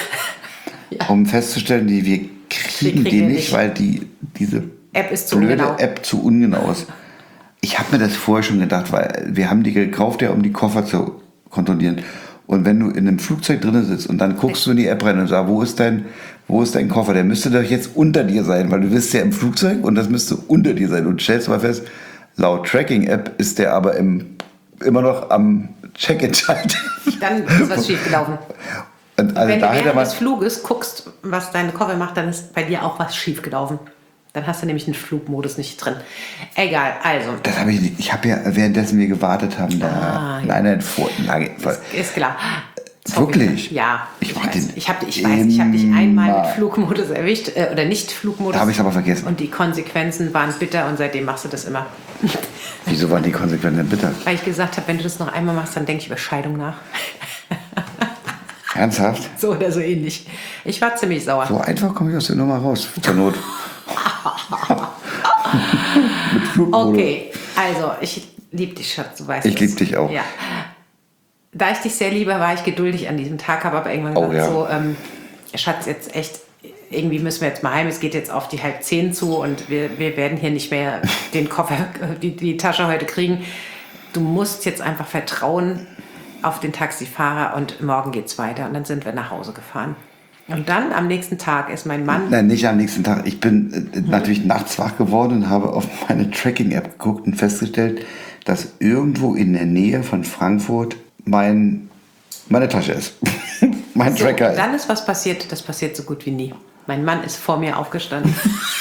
Ja. um festzustellen, die, wir kriegen kriegen die wir nicht, nicht. weil die, diese App ist zu blöde ungenau. App zu ungenau ist. Ich habe mir das vorher schon gedacht, weil wir haben die gekauft, ja, um die Koffer zu kontrollieren. Und wenn du in einem Flugzeug drin sitzt und dann guckst du in die App rein und sagst, wo ist dein, wo ist dein Koffer? Der müsste doch jetzt unter dir sein, weil du bist ja im Flugzeug und das müsste unter dir sein. Und stellst mal fest, laut Tracking-App ist der aber im, immer noch am Check-in-Schalter. Dann ist was schiefgelaufen. Und also Wenn da du hätte während man, des Fluges guckst, was deine Koffer macht, dann ist bei dir auch was schiefgelaufen. Dann hast du nämlich den Flugmodus nicht drin. Egal, also. das habe ich nicht. Ich habe ja, währenddessen wir gewartet haben, da Ah, ja. nein, nein, vor, nein, Ist, ist klar. Sorry. Wirklich? Ja. Ich Ich, mach weiß, den ich, hab, ich weiß, ich habe dich einmal immer. mit Flugmodus erwischt, äh, oder nicht Flugmodus. Da habe ich es aber vergessen. Und die Konsequenzen waren bitter und seitdem machst du das immer. Wieso waren die Konsequenzen bitter? Weil ich gesagt habe, wenn du das noch einmal machst, dann denke ich über Scheidung nach. Ernsthaft? So oder so ähnlich. Ich war ziemlich sauer. So einfach komme ich aus der Nummer raus, zur Not. Mit Flugmodus. Okay, also ich liebe dich, Schatz, du weißt Ich es. lieb dich auch. Ja. Da ich dich sehr liebe, war ich geduldig an diesem Tag, habe aber irgendwann Oh, gesagt, ja. so, ähm, Schatz, jetzt echt, irgendwie müssen wir jetzt mal heim, es geht jetzt auf die halb zehn zu und wir, wir werden hier nicht mehr den Koffer, die, die Tasche heute kriegen. Du musst jetzt einfach vertrauen auf den Taxifahrer und morgen geht's weiter. Und dann sind wir nach Hause gefahren. Und dann am nächsten Tag ist mein Mann... Nein, nicht am nächsten Tag. Ich bin äh, natürlich nachts wach geworden und habe auf meine Tracking-App geguckt und festgestellt, dass irgendwo in der Nähe von Frankfurt mein, meine Tasche ist. mein So, Tracker ist. dann ist was passiert, das passiert so gut wie nie. Mein Mann ist vor mir aufgestanden.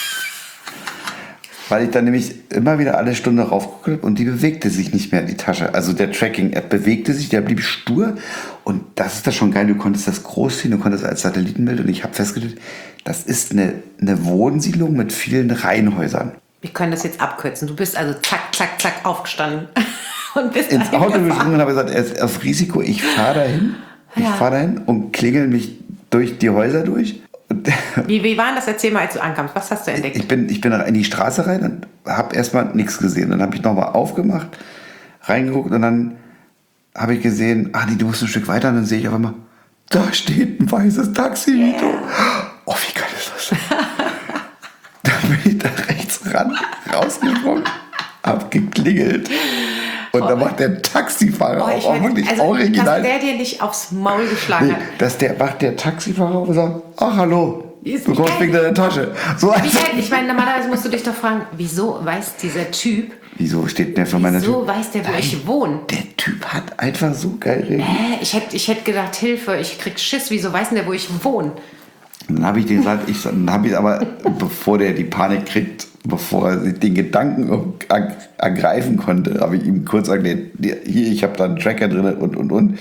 Weil ich dann nämlich immer wieder alle Stunde raufguckte und die bewegte sich nicht mehr, die Tasche. Also der Tracking-App bewegte sich, der blieb stur. Und das ist das schon geil, du konntest das groß ziehen, du konntest als Satellitenbild. Und ich habe festgestellt, das ist eine, eine Wohnsiedlung mit vielen Reihenhäusern. Wir können das jetzt abkürzen. Du bist also zack, zack, zack aufgestanden und bist Ins dahin Auto gefahren. gesprungen und habe gesagt, er ist auf Risiko, ich fahre dahin. Ich Ja. fahre dahin und klingel mich durch die Häuser durch. Und Wie, wie war das? Erzähl mal, als du ankamst. Was hast du entdeckt? ich bin, ich bin in die Straße rein und habe erstmal nichts gesehen. Dann habe ich nochmal aufgemacht, reingeguckt und dann habe ich gesehen, ah, nee, du musst ein Stück weiter. Und dann sehe ich auf einmal, da steht ein weißes Taxi, Vito. Yeah. Oh, wie geil ist das? Dann bin ich da rechts ran, rausgesprungen, hab geklingelt. Und dann macht der Taxifahrer Oh, ich auch mein, wirklich also, original. dass der dir nicht aufs Maul geschlagen Nee, hat. dass der macht der Taxifahrer auf und sagt, ach hallo, Ist du wie kommst geil. wegen deiner Tasche. So Wie einfach. geil, ich meine, normalerweise musst du dich doch fragen, wieso weiß dieser Typ, Wieso steht der vor meiner wieso Tür? weiß der, wo ich wohne? Der Typ hat einfach so geil reagiert. Hä? Ich hätte ich hätt gedacht, Hilfe, ich krieg Schiss, wieso weiß denn der, wo ich wohne? Dann habe ich den gesagt, ich, dann habe ich aber, bevor der die Panik kriegt, bevor er sich den Gedanken er- ergreifen konnte, habe ich ihm kurz erklärt, hier, ich habe da einen Tracker drin und, und, und.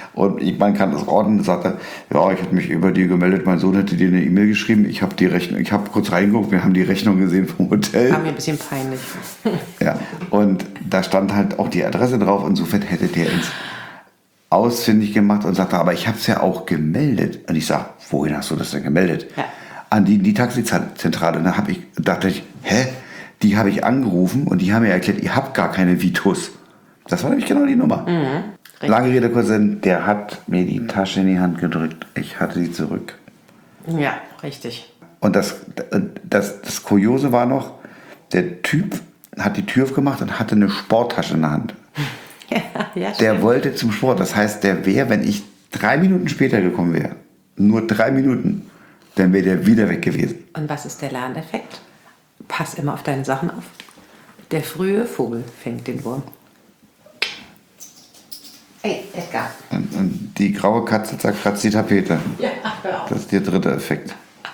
Und ich, man kann das ordnen, sagt er, ja, ich hätte mich über die gemeldet, mein Sohn hätte dir eine E-Mail geschrieben, ich habe die Rechnung, ich habe kurz reingeguckt, wir haben die Rechnung gesehen vom Hotel. War mir ein bisschen peinlich. Ja, und da stand halt auch die Adresse drauf, insofern hätte der uns ausfindig gemacht und sagte, aber ich habe es ja auch gemeldet. Und ich sage, wohin hast du das denn gemeldet? Ja. An die, die Taxizentrale. Und da hab ich, dachte ich, hä? Die habe ich angerufen und die haben mir erklärt, ihr habt gar keine Vitus. Das war nämlich genau die Nummer. Mhm, Lange Rede, kurzer Sinn, der hat mir die Tasche in die Hand gedrückt. Ich hatte sie zurück. Ja, richtig. Und das, das, das Kuriose war noch, der Typ hat die Tür aufgemacht und hatte eine Sporttasche in der Hand. Ja, ja, Der stimmt. wollte zum Sport. Das heißt, der wäre, wenn ich drei Minuten später gekommen wäre, nur drei Minuten, dann wäre der wieder weg gewesen. Und was ist der Lerneffekt? Pass immer auf deine Sachen auf. Der frühe Vogel fängt den Wurm. Hey, Edgar. Und, und die graue Katze zerkratzt die Tapete. Ja, hör auf. Das ist der dritte Effekt.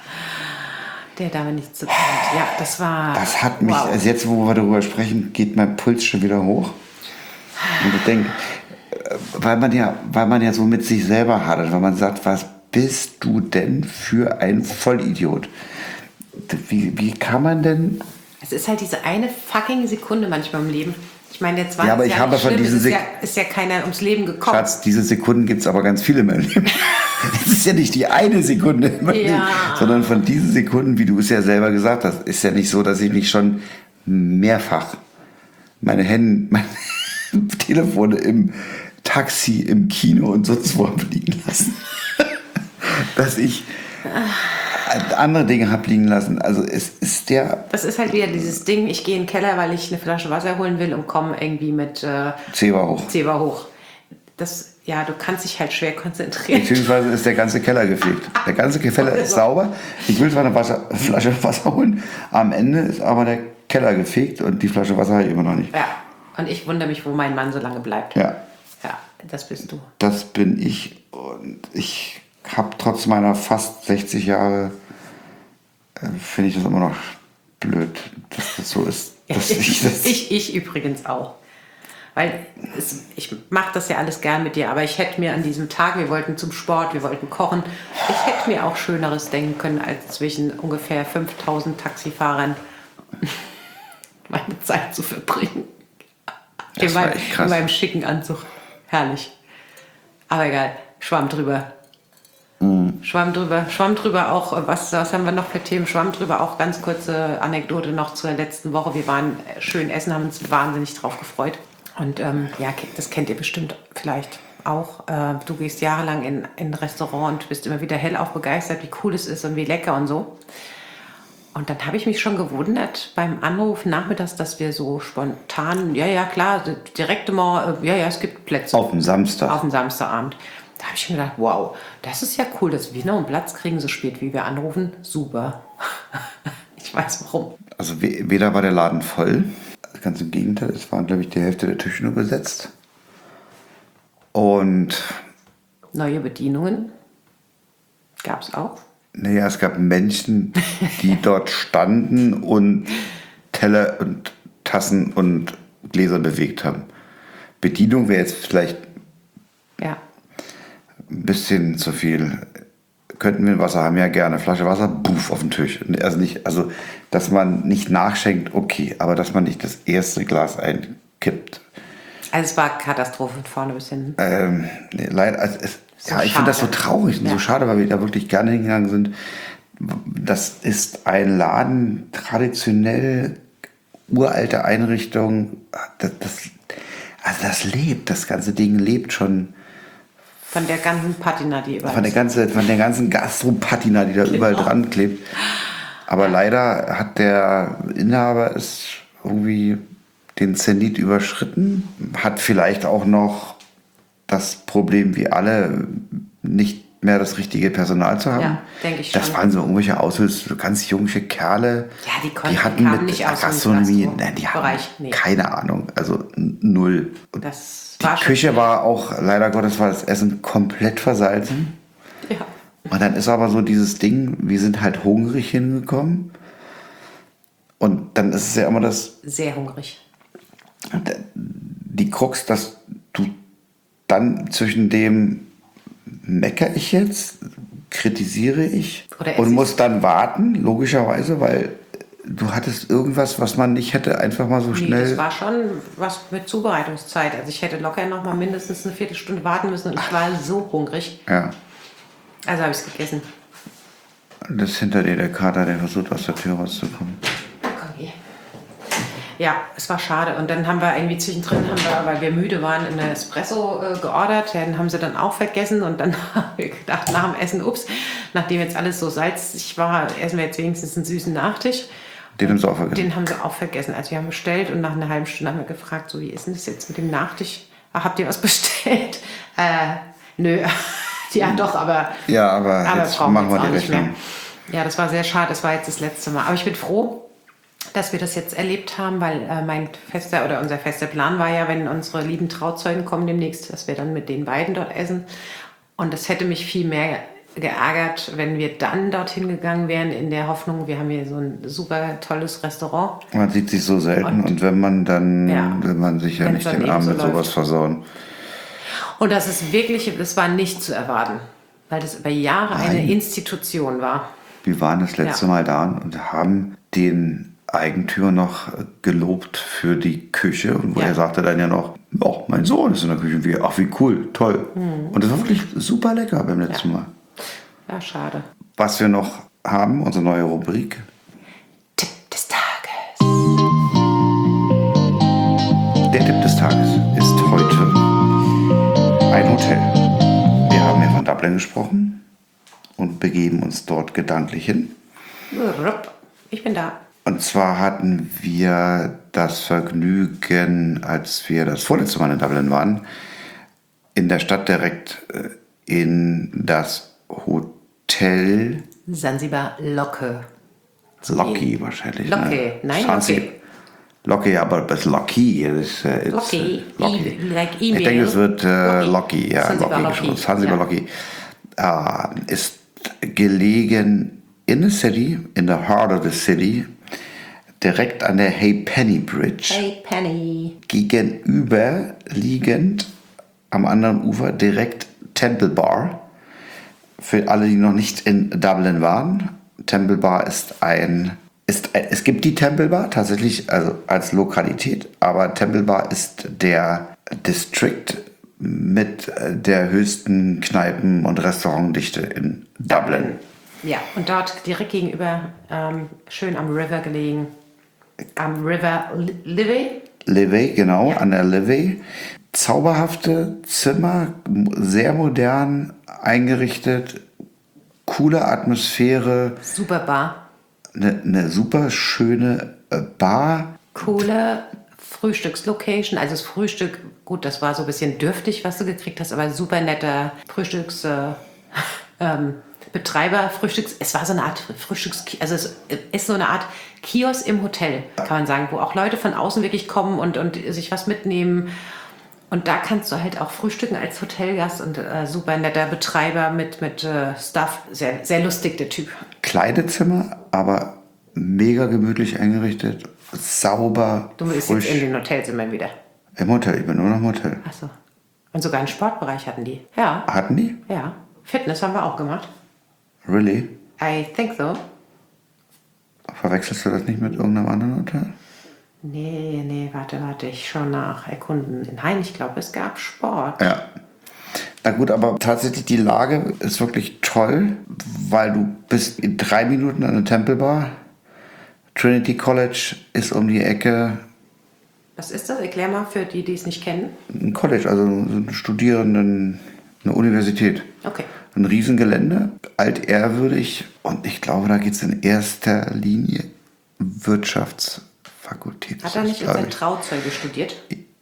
Der Dame nichts zu tun hat. Ja, das war... Das hat mich, wow. also jetzt, wo wir darüber sprechen, geht mein Puls schon wieder hoch. Und ich denke, weil man ja, weil man ja so mit sich selber hadert, weil man sagt, was bist du denn für ein Vollidiot? Wie, wie kann man denn... Es ist halt diese eine fucking Sekunde manchmal im Leben. Ich meine, jetzt war Ja, aber es ich ja habe nicht von schlimm. diesen Es ist, Sek- ja, ist ja keiner ums Leben gekommen. Schatz, diese Sekunden gibt es aber ganz viele in meinem Leben. Es ist ja nicht die eine Sekunde in meinem Ja. Leben, sondern von diesen Sekunden, wie du es ja selber gesagt hast, ist ja nicht so, dass ich nicht schon mehrfach meine Hände, meine Telefone im Taxi, im Kino und sonst wo habe liegen lassen. Dass ich andere Dinge habe liegen lassen. Also es ist der Das ist halt wieder dieses Ding, ich gehe in den Keller, weil ich eine Flasche Wasser holen will und komme irgendwie mit äh, Zewa hoch. Zewa hoch. Das, ja, du kannst dich halt schwer konzentrieren. Beziehungsweise ist der ganze Keller gefegt. Der ganze Keller ist sauber. Ich will zwar eine Wasser, Flasche Wasser holen, am Ende ist aber der Keller gefegt und die Flasche Wasser habe ich immer noch nicht. Ja, und ich wundere mich, wo mein Mann so lange bleibt. Ja, Ja, das bist du. das bin ich und ich habe trotz meiner fast sechzig Jahre, äh, finde ich das immer noch blöd, dass das so ist. Dass ich, das ich, ich übrigens auch. Weil es, ich mache das ja alles gern mit dir, aber ich hätte mir an diesem Tag, wir wollten zum Sport, wir wollten kochen, ich hätte mir auch Schöneres denken können, als zwischen ungefähr fünftausend Taxifahrern meine Zeit zu verbringen. Das in, war meinem, echt krass. in meinem schicken Anzug. Herrlich. Aber egal, Schwamm drüber. Mhm. Schwamm drüber, Schwamm drüber auch, was, was haben wir noch für Themen? Schwamm drüber auch, ganz kurze Anekdote noch zur letzten Woche. Wir waren schön essen, haben uns wahnsinnig drauf gefreut. Und ähm, ja, das kennt ihr bestimmt vielleicht auch. Äh, du gehst jahrelang in in ein Restaurant und bist immer wieder hellauf begeistert, wie cool es ist und wie lecker und so. Und dann habe ich mich schon gewundert beim Anruf nachmittags, dass wir so spontan, ja, ja, klar, direkt mal, äh, ja, ja, es gibt Plätze. auf dem Samstag. Auf dem Samstagabend. Da habe ich mir gedacht, wow, das ist ja cool, dass wir noch einen Platz kriegen, so spät wie wir anrufen. Super. Ich weiß warum. Also we- weder war der Laden voll, ganz im Gegenteil, es waren, glaube ich, die Hälfte der Tische nur besetzt. Und Neue Bedienungen gab es auch. naja, es gab Menschen, die dort standen und Teller und Tassen und Gläser bewegt haben. Bedienung wäre jetzt vielleicht Ja, ein bisschen zu viel. Könnten wir ein Wasser haben? Ja, gerne. Flasche Wasser, buff, auf den Tisch. Also, nicht, also, dass man nicht nachschenkt, okay, aber dass man nicht das erste Glas einkippt. also es war Katastrophe von vorne bis hinten. Ähm, nee, leider, also es, So ja, ich finde das so schade. traurig und Ja. so schade, weil wir da wirklich gerne hingegangen sind. Das ist ein Laden, traditionell, uralte Einrichtung. Das, das, also das lebt, das ganze Ding lebt schon Von der ganzen Patina, die überall von der, ist. ganze, von der ganzen Gastropatina, die da überall dran klebt. Aber leider hat der Inhaber es irgendwie den Zenit überschritten, hat vielleicht auch noch das Problem, wie alle, nicht mehr das richtige Personal zu haben. Ja, denke ich Das schon. waren so irgendwelche Aushilfs, so ganz junge Kerle. Ja, die konnten- die hatten kamen mit nicht aus dem Gastronomie, Gastro- nein, die hatten Bereich, nee. keine Ahnung, also n- null. Und Das die war schon Küche schlecht. war auch, leider Gottes, war das Essen komplett versalzen. Ja. Und dann ist aber so dieses Ding, wir sind halt hungrig hingekommen. Und dann ist es ja immer das, Sehr hungrig. die Krux, dass du dann zwischen dem meckere ich jetzt, kritisiere ich Oder und esse muss dann warten, logischerweise, weil du hattest irgendwas, was man nicht hätte einfach mal so Nee, schnell... das war schon was mit Zubereitungszeit. Also ich hätte locker noch mal mindestens eine Viertelstunde warten müssen und ich war so hungrig. Ja, Also habe ich es gegessen. das ist hinter dir der Kater, der versucht aus der Tür rauszukommen. Okay. Ja, es war schade. Und dann haben wir irgendwie zwischendrin, haben wir, weil wir müde waren, einen Espresso äh, geordert. Den haben sie dann auch vergessen. Und dann haben wir gedacht, nach dem Essen, ups, nachdem jetzt alles so salzig war, essen wir jetzt wenigstens einen süßen Nachtisch. Den haben sie auch vergessen. Den haben sie auch vergessen. Also wir haben bestellt und nach einer halben Stunde haben wir gefragt, so wie ist denn das jetzt mit dem Nachtisch? Ach, habt ihr was bestellt? Äh, nö. Ja, doch, aber, Ja, aber, aber jetzt brauchen machen wir jetzt die auch nicht mehr. Rechnung. Ja, das war sehr schade. Das war jetzt das letzte Mal. Aber ich bin froh, dass wir das jetzt erlebt haben, weil äh, mein fester oder unser fester Plan war ja, wenn unsere lieben Trauzeugen kommen demnächst, dass wir dann mit den beiden dort essen. Und es hätte mich viel mehr geärgert, wenn wir dann dorthin gegangen wären in der Hoffnung, wir haben hier so ein super tolles Restaurant. Man sieht sich so selten und, Und- wenn man dann, Ja. will man sich ja Wenn's nicht dann den eben Arm so mit sowas läuft. versauen. Und das ist wirklich, das war nicht zu erwarten, weil das über Jahre eine Nein. Institution war. Wir waren das letzte Ja. Mal da und haben den Eigentümer noch gelobt für die Küche. Und wo Ja. er sagte dann ja noch, oh, mein Sohn ist in der Küche. Und wir, ach, wie cool, toll. Und das war wirklich super lecker beim letzten Ja. Mal. Ja, schade. Was wir noch haben, unsere neue Rubrik. Tipp des Tages. Der Tipp des Tages ist heute ein Hotel. Wir haben ja von Dublin gesprochen und begeben uns dort gedanklich hin. Ich bin da. Und zwar hatten wir das Vergnügen, als wir das vorletzte Mal in Dublin waren, in der Stadt direkt äh, in das Hotel Sansibar Locke. Locky wahrscheinlich. Locke. Ne? Nein, Sansi- Locke. Locky, aber das Locky. Das ist, äh, it's, Locky. äh, Locky. E- like Ich E-Mail. denke, es wird äh, Locky. Locky. Ja, Sansibar Locky. Locky. geschrieben. Sansibar Ja. Locky. Äh, ist gelegen in the city, in the heart of the city, direkt an der Halfpenny Bridge. Hey Penny. Gegenüber liegend am anderen Ufer direkt Temple Bar. Für alle, die noch nicht in Dublin waren, Temple Bar ist ein, ist, es gibt die Temple Bar tatsächlich also als Lokalität, aber Temple Bar ist der District mit der höchsten Kneipen- und Restaurantdichte in Dublin. Ja, und dort direkt gegenüber, ähm, schön am River gelegen. Am River Li- Liffey. Liffey, genau, Ja. an der Liffey. Zauberhafte Zimmer, m- sehr modern eingerichtet, coole Atmosphäre, Super Bar. eine ne super schöne äh, Bar. Coole Frühstückslocation. Also das Frühstück, gut, das war so ein bisschen dürftig, was du gekriegt hast, aber super netter Frühstücks... Äh, ähm, Betreiber, Frühstücks, es war so eine Art Frühstücks, also es ist so eine Art Kiosk im Hotel, kann man sagen, wo auch Leute von außen wirklich kommen und, und sich was mitnehmen. Und da kannst du halt auch frühstücken als Hotelgast und äh, super netter Betreiber mit, mit äh, Stuff, sehr, sehr lustig, der Typ. Kleine Zimmer, aber mega gemütlich eingerichtet, sauber, Du bist frisch. jetzt in den Hotelzimmern wieder. Im Hotel, ich bin nur noch im Hotel. Achso. Und sogar einen Sportbereich hatten die. Ja, Hatten die? ja. Fitness haben wir auch gemacht. Really? I think so. Verwechselst du das nicht mit irgendeinem anderen Hotel? Nee, nee, warte, warte, ich schaue nach. Erkunden. Nein, ich glaube, es gab Sport. Ja. Na gut, aber tatsächlich die Lage ist wirklich toll, weil du bist in drei Minuten an der Temple Bar. Trinity College ist um die Ecke. Was ist das? Erklär mal für die, die es nicht kennen. Ein College, also so ein Studierenden, eine Universität. Okay. Ein Riesengelände, altehrwürdig. Und ich glaube, da geht es in erster Linie Wirtschaftsfakultät. Hat er nicht glaube unser ich. Trauzeuge studiert?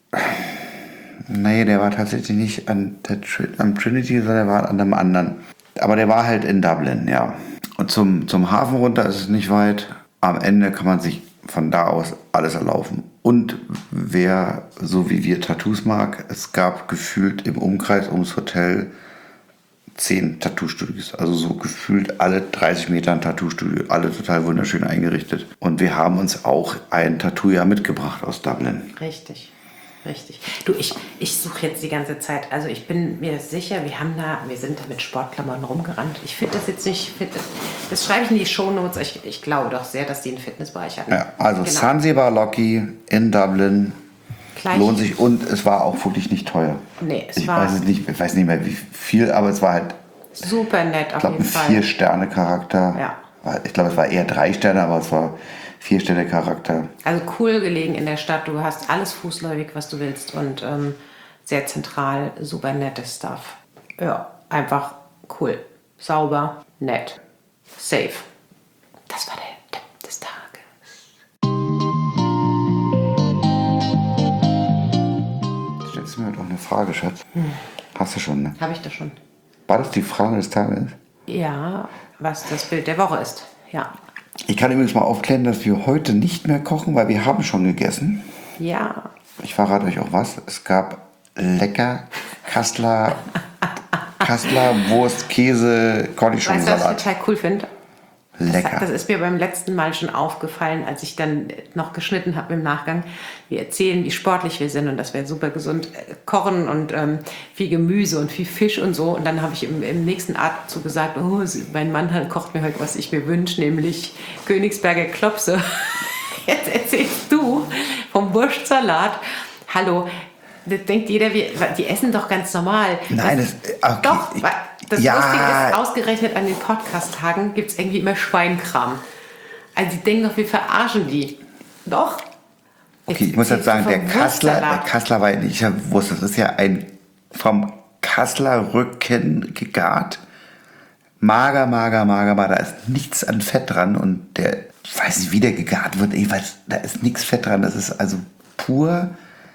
Nee, der war tatsächlich nicht an der Tri am Trinity, sondern der war an einem anderen. Aber der war halt in Dublin, ja. Und zum, zum Hafen runter ist es nicht weit. Am Ende kann man sich von da aus alles erlaufen. Und wer, so wie wir, Tattoos mag, es gab gefühlt im Umkreis ums Hotel zehn Tattoo-Studios. Also so gefühlt alle dreißig Meter ein Tattoo-Studio. Alle total wunderschön eingerichtet. Und wir haben uns auch ein Tattoo ja mitgebracht aus Dublin. Richtig. Richtig. Du, ich, ich suche jetzt die ganze Zeit. Also ich bin mir sicher, wir haben da, wir sind da mit Sportklamotten rumgerannt. Ich finde das jetzt nicht, find das, das schreibe ich in die Shownotes. Ich, ich glaube doch sehr, dass die einen Fitnessbereich hatten. Ja, also Genau. Zanzibar Locky in Dublin. Gleich- Lohnt sich und es war auch wirklich nicht teuer. Nee, es ich war- weiß es nicht, ich weiß nicht mehr wie viel, aber es war halt, Super nett auf ich glaube, jeden ein Fall. Vier-Sterne-Charakter. Ja. Ich glaube, es war eher drei Sterne, aber es war Vier-Sterne-Charakter. Also cool gelegen in der Stadt. Du hast alles fußläufig, was du willst und ähm, sehr zentral, super nettes Stuff. Ja, einfach cool. Sauber, nett, safe. Das war der Tipp des Tages. Stellst du mir doch eine Frage, Schatz? Hm. Hast du schon, ne? Habe ich das schon? War das die Frage des Tages? Ja, was das Bild der Woche ist. Ja. Ich kann übrigens mal aufklären, dass wir heute nicht mehr kochen, weil wir haben schon gegessen. Ja. Ich verrate euch auch was. Es gab lecker Kassler, Kassler Wurst, Käse, Weißt du, was ich Cornichon-Salat. total cool finde? Lecker. Das ist mir beim letzten Mal schon aufgefallen, als ich dann noch geschnitten habe im Nachgang. Wir erzählen, wie sportlich wir sind und dass wir super gesund äh, kochen und ähm, viel Gemüse und viel Fisch und so. Und dann habe ich im, im nächsten Atemzug gesagt, oh, sie- mein Mann hat- kocht mir heute, was ich mir wünsche, nämlich Königsberger Klopse. Jetzt erzählst du vom Wurstsalat. Hallo, das denkt jeder, wir, die essen doch ganz normal. Nein, das, das, okay, doch, ich- weil das ja. Lustige ist, ausgerechnet an den Podcast-Tagen gibt es irgendwie immer Schweinkram. Also die denken doch, wir verarschen die. Doch. Okay, ich muss jetzt sagen, der vom Kassler, der Wurstsalat. Kassler war ja nicht, ich wusste, das ist ja ein vom Kassler Rücken gegart. Mager, mager, mager, mager, da ist nichts an Fett dran und der, ich weiß nicht, wie der gegart wird, ich weiß, da ist nichts Fett dran, das ist also pur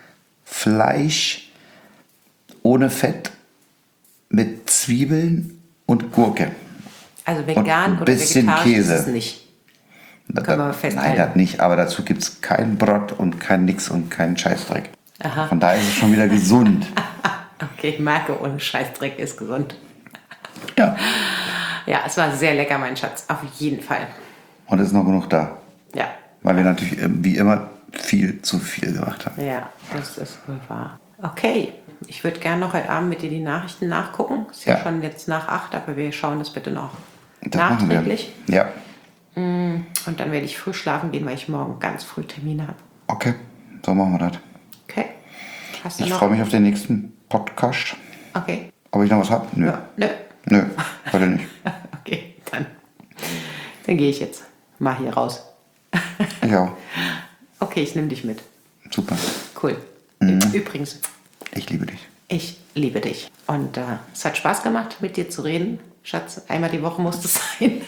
Fleisch ohne Fett mit Zwiebeln und Gurke. Also vegan und ein oder bisschen vegetarisch Käse. ist es nicht. Da- Können wir da- festhalten. Nein, das nicht, aber dazu gibt es kein Brot und kein Nix und keinen Scheißdreck. Aha. Von daher ist es schon wieder gesund. Okay, ich merke, ohne Scheißdreck ist gesund. Ja. Ja, es war sehr lecker, mein Schatz. Auf jeden Fall. Und es ist noch genug da. Ja. Weil wir natürlich ähm, wie immer viel zu viel gemacht haben. Ja, das ist wohl wahr. Okay, ich würde gerne noch heute Abend mit dir die Nachrichten nachgucken. Ist ja, Ja. schon jetzt nach acht, aber wir schauen das bitte noch Das machen wir. nachträglich. Ja. Und dann werde ich früh schlafen gehen, weil ich morgen ganz früh Termine habe. Okay, so machen wir das. Okay. Hast du Ich noch? freue mich auf den nächsten Podcast. Okay. Ob ich noch was habe? Nö. Ja. Nö. Nö, heute nicht. Okay, dann, dann gehe ich jetzt mal hier raus. Ich auch. Okay, ich nehme dich mit. Super. Cool. Übrigens, Ich liebe dich. ich liebe dich. Und äh, es hat Spaß gemacht, mit dir zu reden. Schatz, einmal die Woche muss es sein.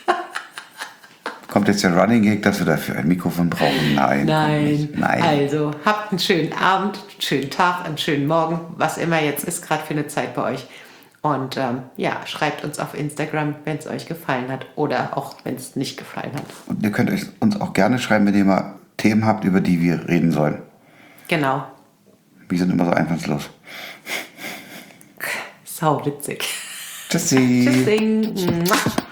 Kommt jetzt der Running Gag, dass wir dafür ein Mikrofon brauchen? Nein. kommt Nein. nicht. Nein. Also, habt einen schönen Abend, einen schönen Tag, einen schönen Morgen, was immer jetzt ist, gerade für eine Zeit bei euch. Und ähm, ja, schreibt uns auf Instagram, wenn es euch gefallen hat oder auch, wenn es nicht gefallen hat. Und ihr könnt euch uns auch gerne schreiben, wenn ihr mal Themen habt, über die wir reden sollen. Genau. Wir sind immer so einfallslos. Sau witzig. Tschüssi. Tschüssing. Mua.